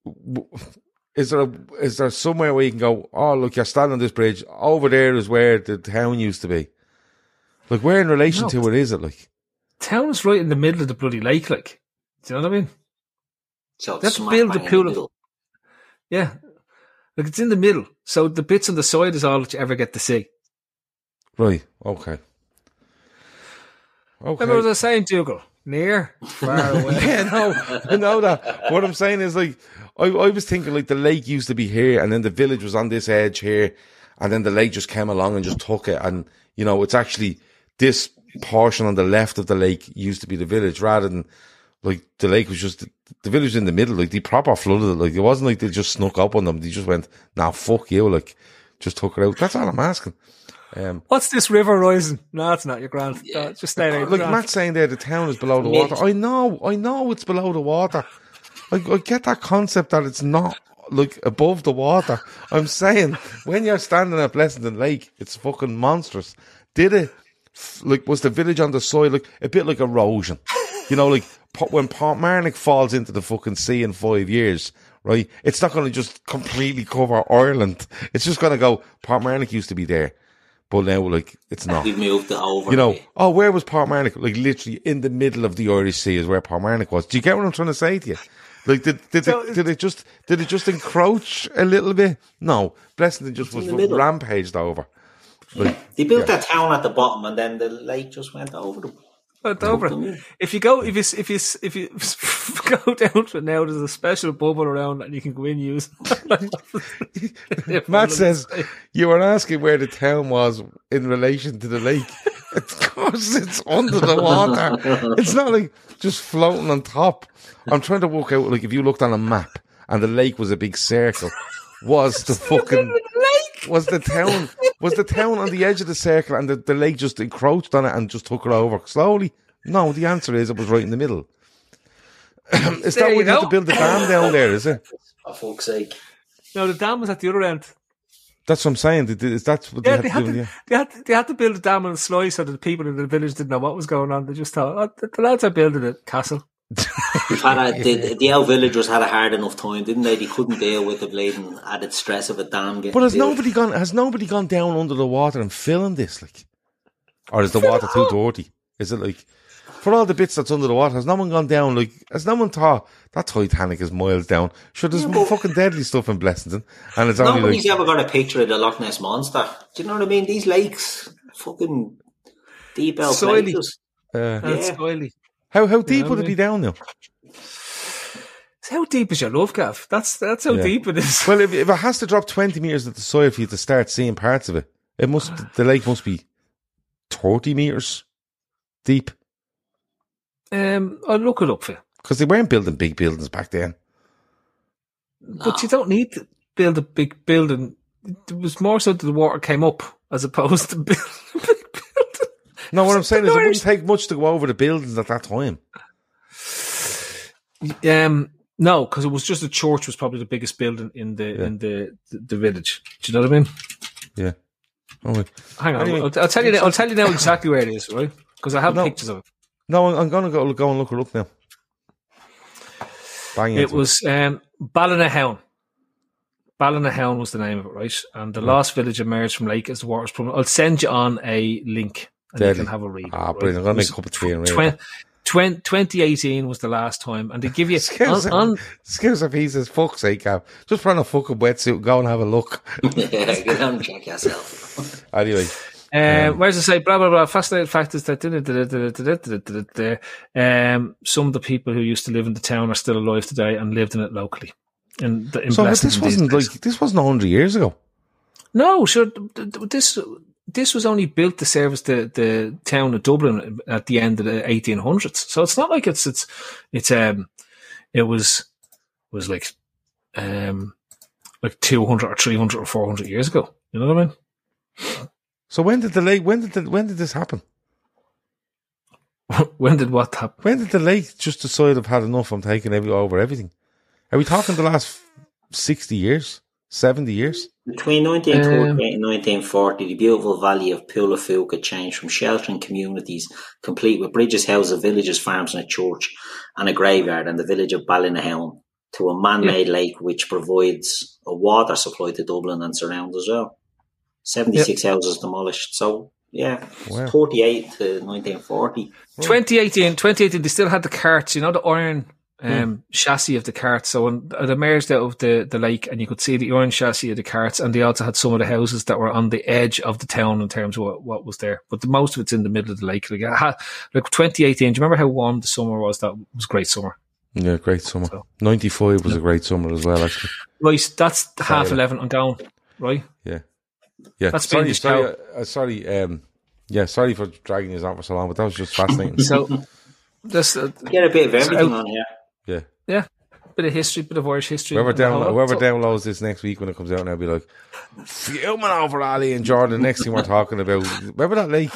is there somewhere where you can go, oh, look, you're standing on this bridge, over there is where the town used to be? Like, where in relation to it is it, like? Town's right in the middle of the bloody lake, like. Do you know what I mean? So that's build the pool of... Yeah. Like, it's in the middle, so the bits on the side is all that you ever get to see. Right, okay. Remember what I was saying, Dougal? Near, far away. Yeah, no, I know that. What I'm saying is, like, I was thinking, like, the lake used to be here, and then the village was on this edge here, and then the lake just came along and just took it, and, it's actually this portion on the left of the lake used to be the village, rather than, like, the lake was just, the village in the middle, like, they proper flooded it, like, it wasn't like they just snuck up on them, they just went, nah, fuck you, like, just took it out. That's all I'm asking. What's this river rising? No, it's not your grand. Yeah. Just stay there. Like Matt's saying there, the town is below the water. I know it's below the water. I get that concept that it's not, like, above the water. I'm saying, when you're standing at Blessington Lake, it's fucking monstrous. Did it, like, was the village on the side, like, a bit like erosion? Like, when Portmarnock falls into the fucking sea in 5 years, right? It's not going to just completely cover Ireland. It's just going to go, Portmarnock used to be there. But now, like, it's not. We've moved it over. Where was Portmarnock? Like, literally in the middle of the Irish Sea is where Portmarnock was. Do you get what I'm trying to say to you? Like, did it just encroach a little bit? No, Blessington just was rampaged over. Like, they built that town at the bottom, and then the lake just went over them. If you go down to it now, there's a special bubble around and you can go in and use. Matt says you were asking where the town was in relation to the lake. Of course, it's under the water. It's not like just floating on top. I'm trying to work out, like, if you looked on a map and the lake was a big circle, was the town on the edge of the circle and the lake just encroached on it and just took it over slowly? No, the answer is it was right in the middle. Is that why you have to build the dam down there, is it? For fuck's sake. No, the dam was at the other end. That's what I'm saying. That's what they had to build a dam on a slice so that the people in the village didn't know what was going on. They just thought, the lads are building a castle. The old villagers had a hard enough time, didn't they? They couldn't deal with the bleeding added stress of a dam. But has nobody gone down under the water and filmed this? Like, or is the water too dirty? Is it like? for all the bits that's under the water, has no one gone down? Like, has no one thought that Titanic is miles down? Sure, there's fucking deadly stuff in Blessington, and it's only Nobody's like ever got a picture of the Loch Ness monster. Do you know what I mean? These lakes, fucking deep out places. That's skyly. How deep would it be down now? How deep is your love, Gav? That's how deep it is. Well, if it has to drop 20 metres at the soil for you to start seeing parts of it, the lake must be 30 metres deep. I'll look it up for you. Because they weren't building big buildings back then. No. But you don't need to build a big building. It was more so that the water came up as opposed to building a big building. No, what I'm saying is it wouldn't take much to go over the buildings at that time. No, because it was just the church was probably the biggest building in the village. Do you know what I mean? Yeah. Oh, hang on, anyway, I'll tell you now. I'll tell you now exactly where it is, right? Because I have pictures of it. No, I'm gonna go and look it up now. Bang it was Ballinahown. Ballinahown was the name of it, right? And the last village emerged from lake as the water was pumping. I'll send you on a link and you can have a read. Ah, brilliant! I'm gonna make a cup of tea and read. 2018 was the last time, and they give you excuse me, he says, "Fuck's sake, Gav. Just put on a fucking wetsuit and go and have a look." Yeah, get on and check yourself. Anyway, where does it say? Blah blah blah. Fascinating fact is that some of the people who used to live in the town are still alive today and lived in it locally. So this wasn't 100 years ago. No, sure. This was only built to service the town of Dublin at the end of the 1800s. So it's not like it was like 200 or 300 or 400 years ago. You know what I mean? So when did this happen? When did what happen? When did the lake just decide I've had enough? I'm taking over everything. Are we talking the last 60 years? 70 years? Between 1948 and 1940, the beautiful valley of Poulaphouca changed from sheltering communities, complete with bridges, houses, villages, farms and a church and a graveyard, and the village of Ballinahown, to a man-made lake which provides a water supply to Dublin and surrounds as well. 76 houses demolished. So, yeah, 48 to 1940. 2018, they still had the carts, you know, the iron chassis of the carts. So when it emerged out of the lake, and you could see the iron chassis of the carts, and they also had some of the houses that were on the edge of the town in terms of what was there. But most of it's in the middle of the lake. Like 2018, do you remember how warm the summer was? That was a great summer. Yeah, great summer. So, 95 was a great summer as well, actually. Right, that's 11:30. I'm going, right? Yeah. That's sorry for dragging you on for so long, but that was just fascinating. So, just get a bit of everything on here. Yeah. Bit of history, bit of Irish history. Whoever downloads this next week when it comes out, now be like, fuming over Ali and Jordan. Next thing we're talking about, remember that lake?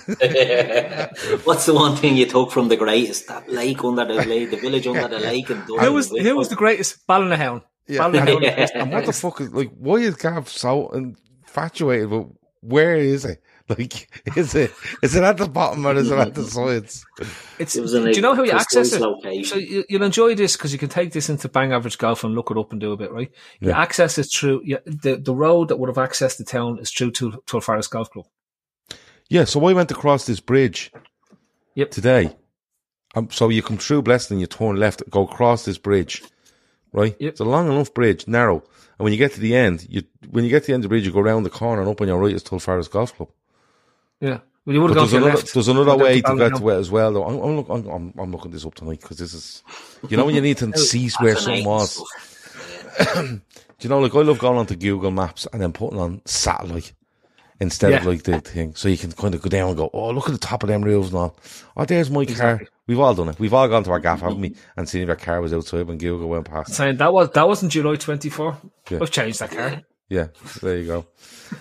What's the one thing you took from the greatest? That lake under the lake, the village under the lake. And who was the greatest? Ballinahown. Yeah. And what the fuck is, like, why is Gav so infatuated? But where is it? Like, is it at the bottom or is it at the sides? Do you know how you access it? Location. So you'll enjoy this because you can take this into Bang Average Golf and look it up and do a bit, right? You access it through the road that would have accessed the town is through Tulfarris Golf Club. Yeah, so I went across this bridge today. So you come through Blessington, you turn left, go across this bridge, right? Yep. It's a long enough bridge, narrow. And when you get to the end, of the bridge, you go around the corner and up on your right is Tulfarris Golf Club. Yeah, well, you would have gone to your left. There's another way to get to it as well, though. I'm looking this up tonight because this is, you know, when you need to see where something was. Do you know, like I love going onto Google Maps and then putting on satellite instead of like the thing, so you can kind of go down and go, oh, look at the top of them roofs and all. Oh, there's my car. We've all done it. We've all gone to our gaff, haven't we? And seen if our car was outside when Google went past. Saying that wasn't July 24. Yeah. I've changed that car. Yeah, there you go.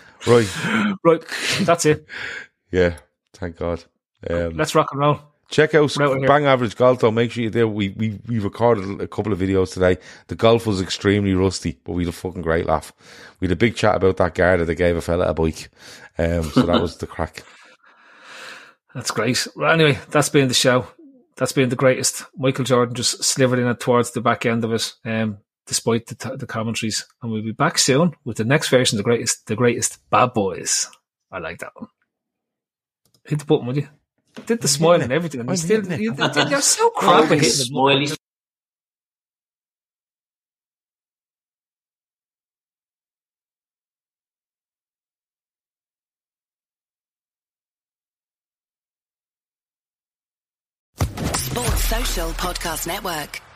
Right, that's it. Yeah, thank God. Let's rock and roll. Check out Bang Average Golf, though. Make sure you do. We recorded a couple of videos today. The golf was extremely rusty, but we had a fucking great laugh. We had a big chat about that guard that they gave a fella a bike. So that was the crack. That's great. Well, anyway, that's been the show. That's been the greatest. Michael Jordan just slivered in it towards the back end of it, despite the commentaries. And we'll be back soon with the next version of the greatest Bad Boys. I like that one. Hit the button, would you? did the smile and everything, and I'm still, hitting it. they're so crap at hitting it. Smiley. Sports Social Podcast Network.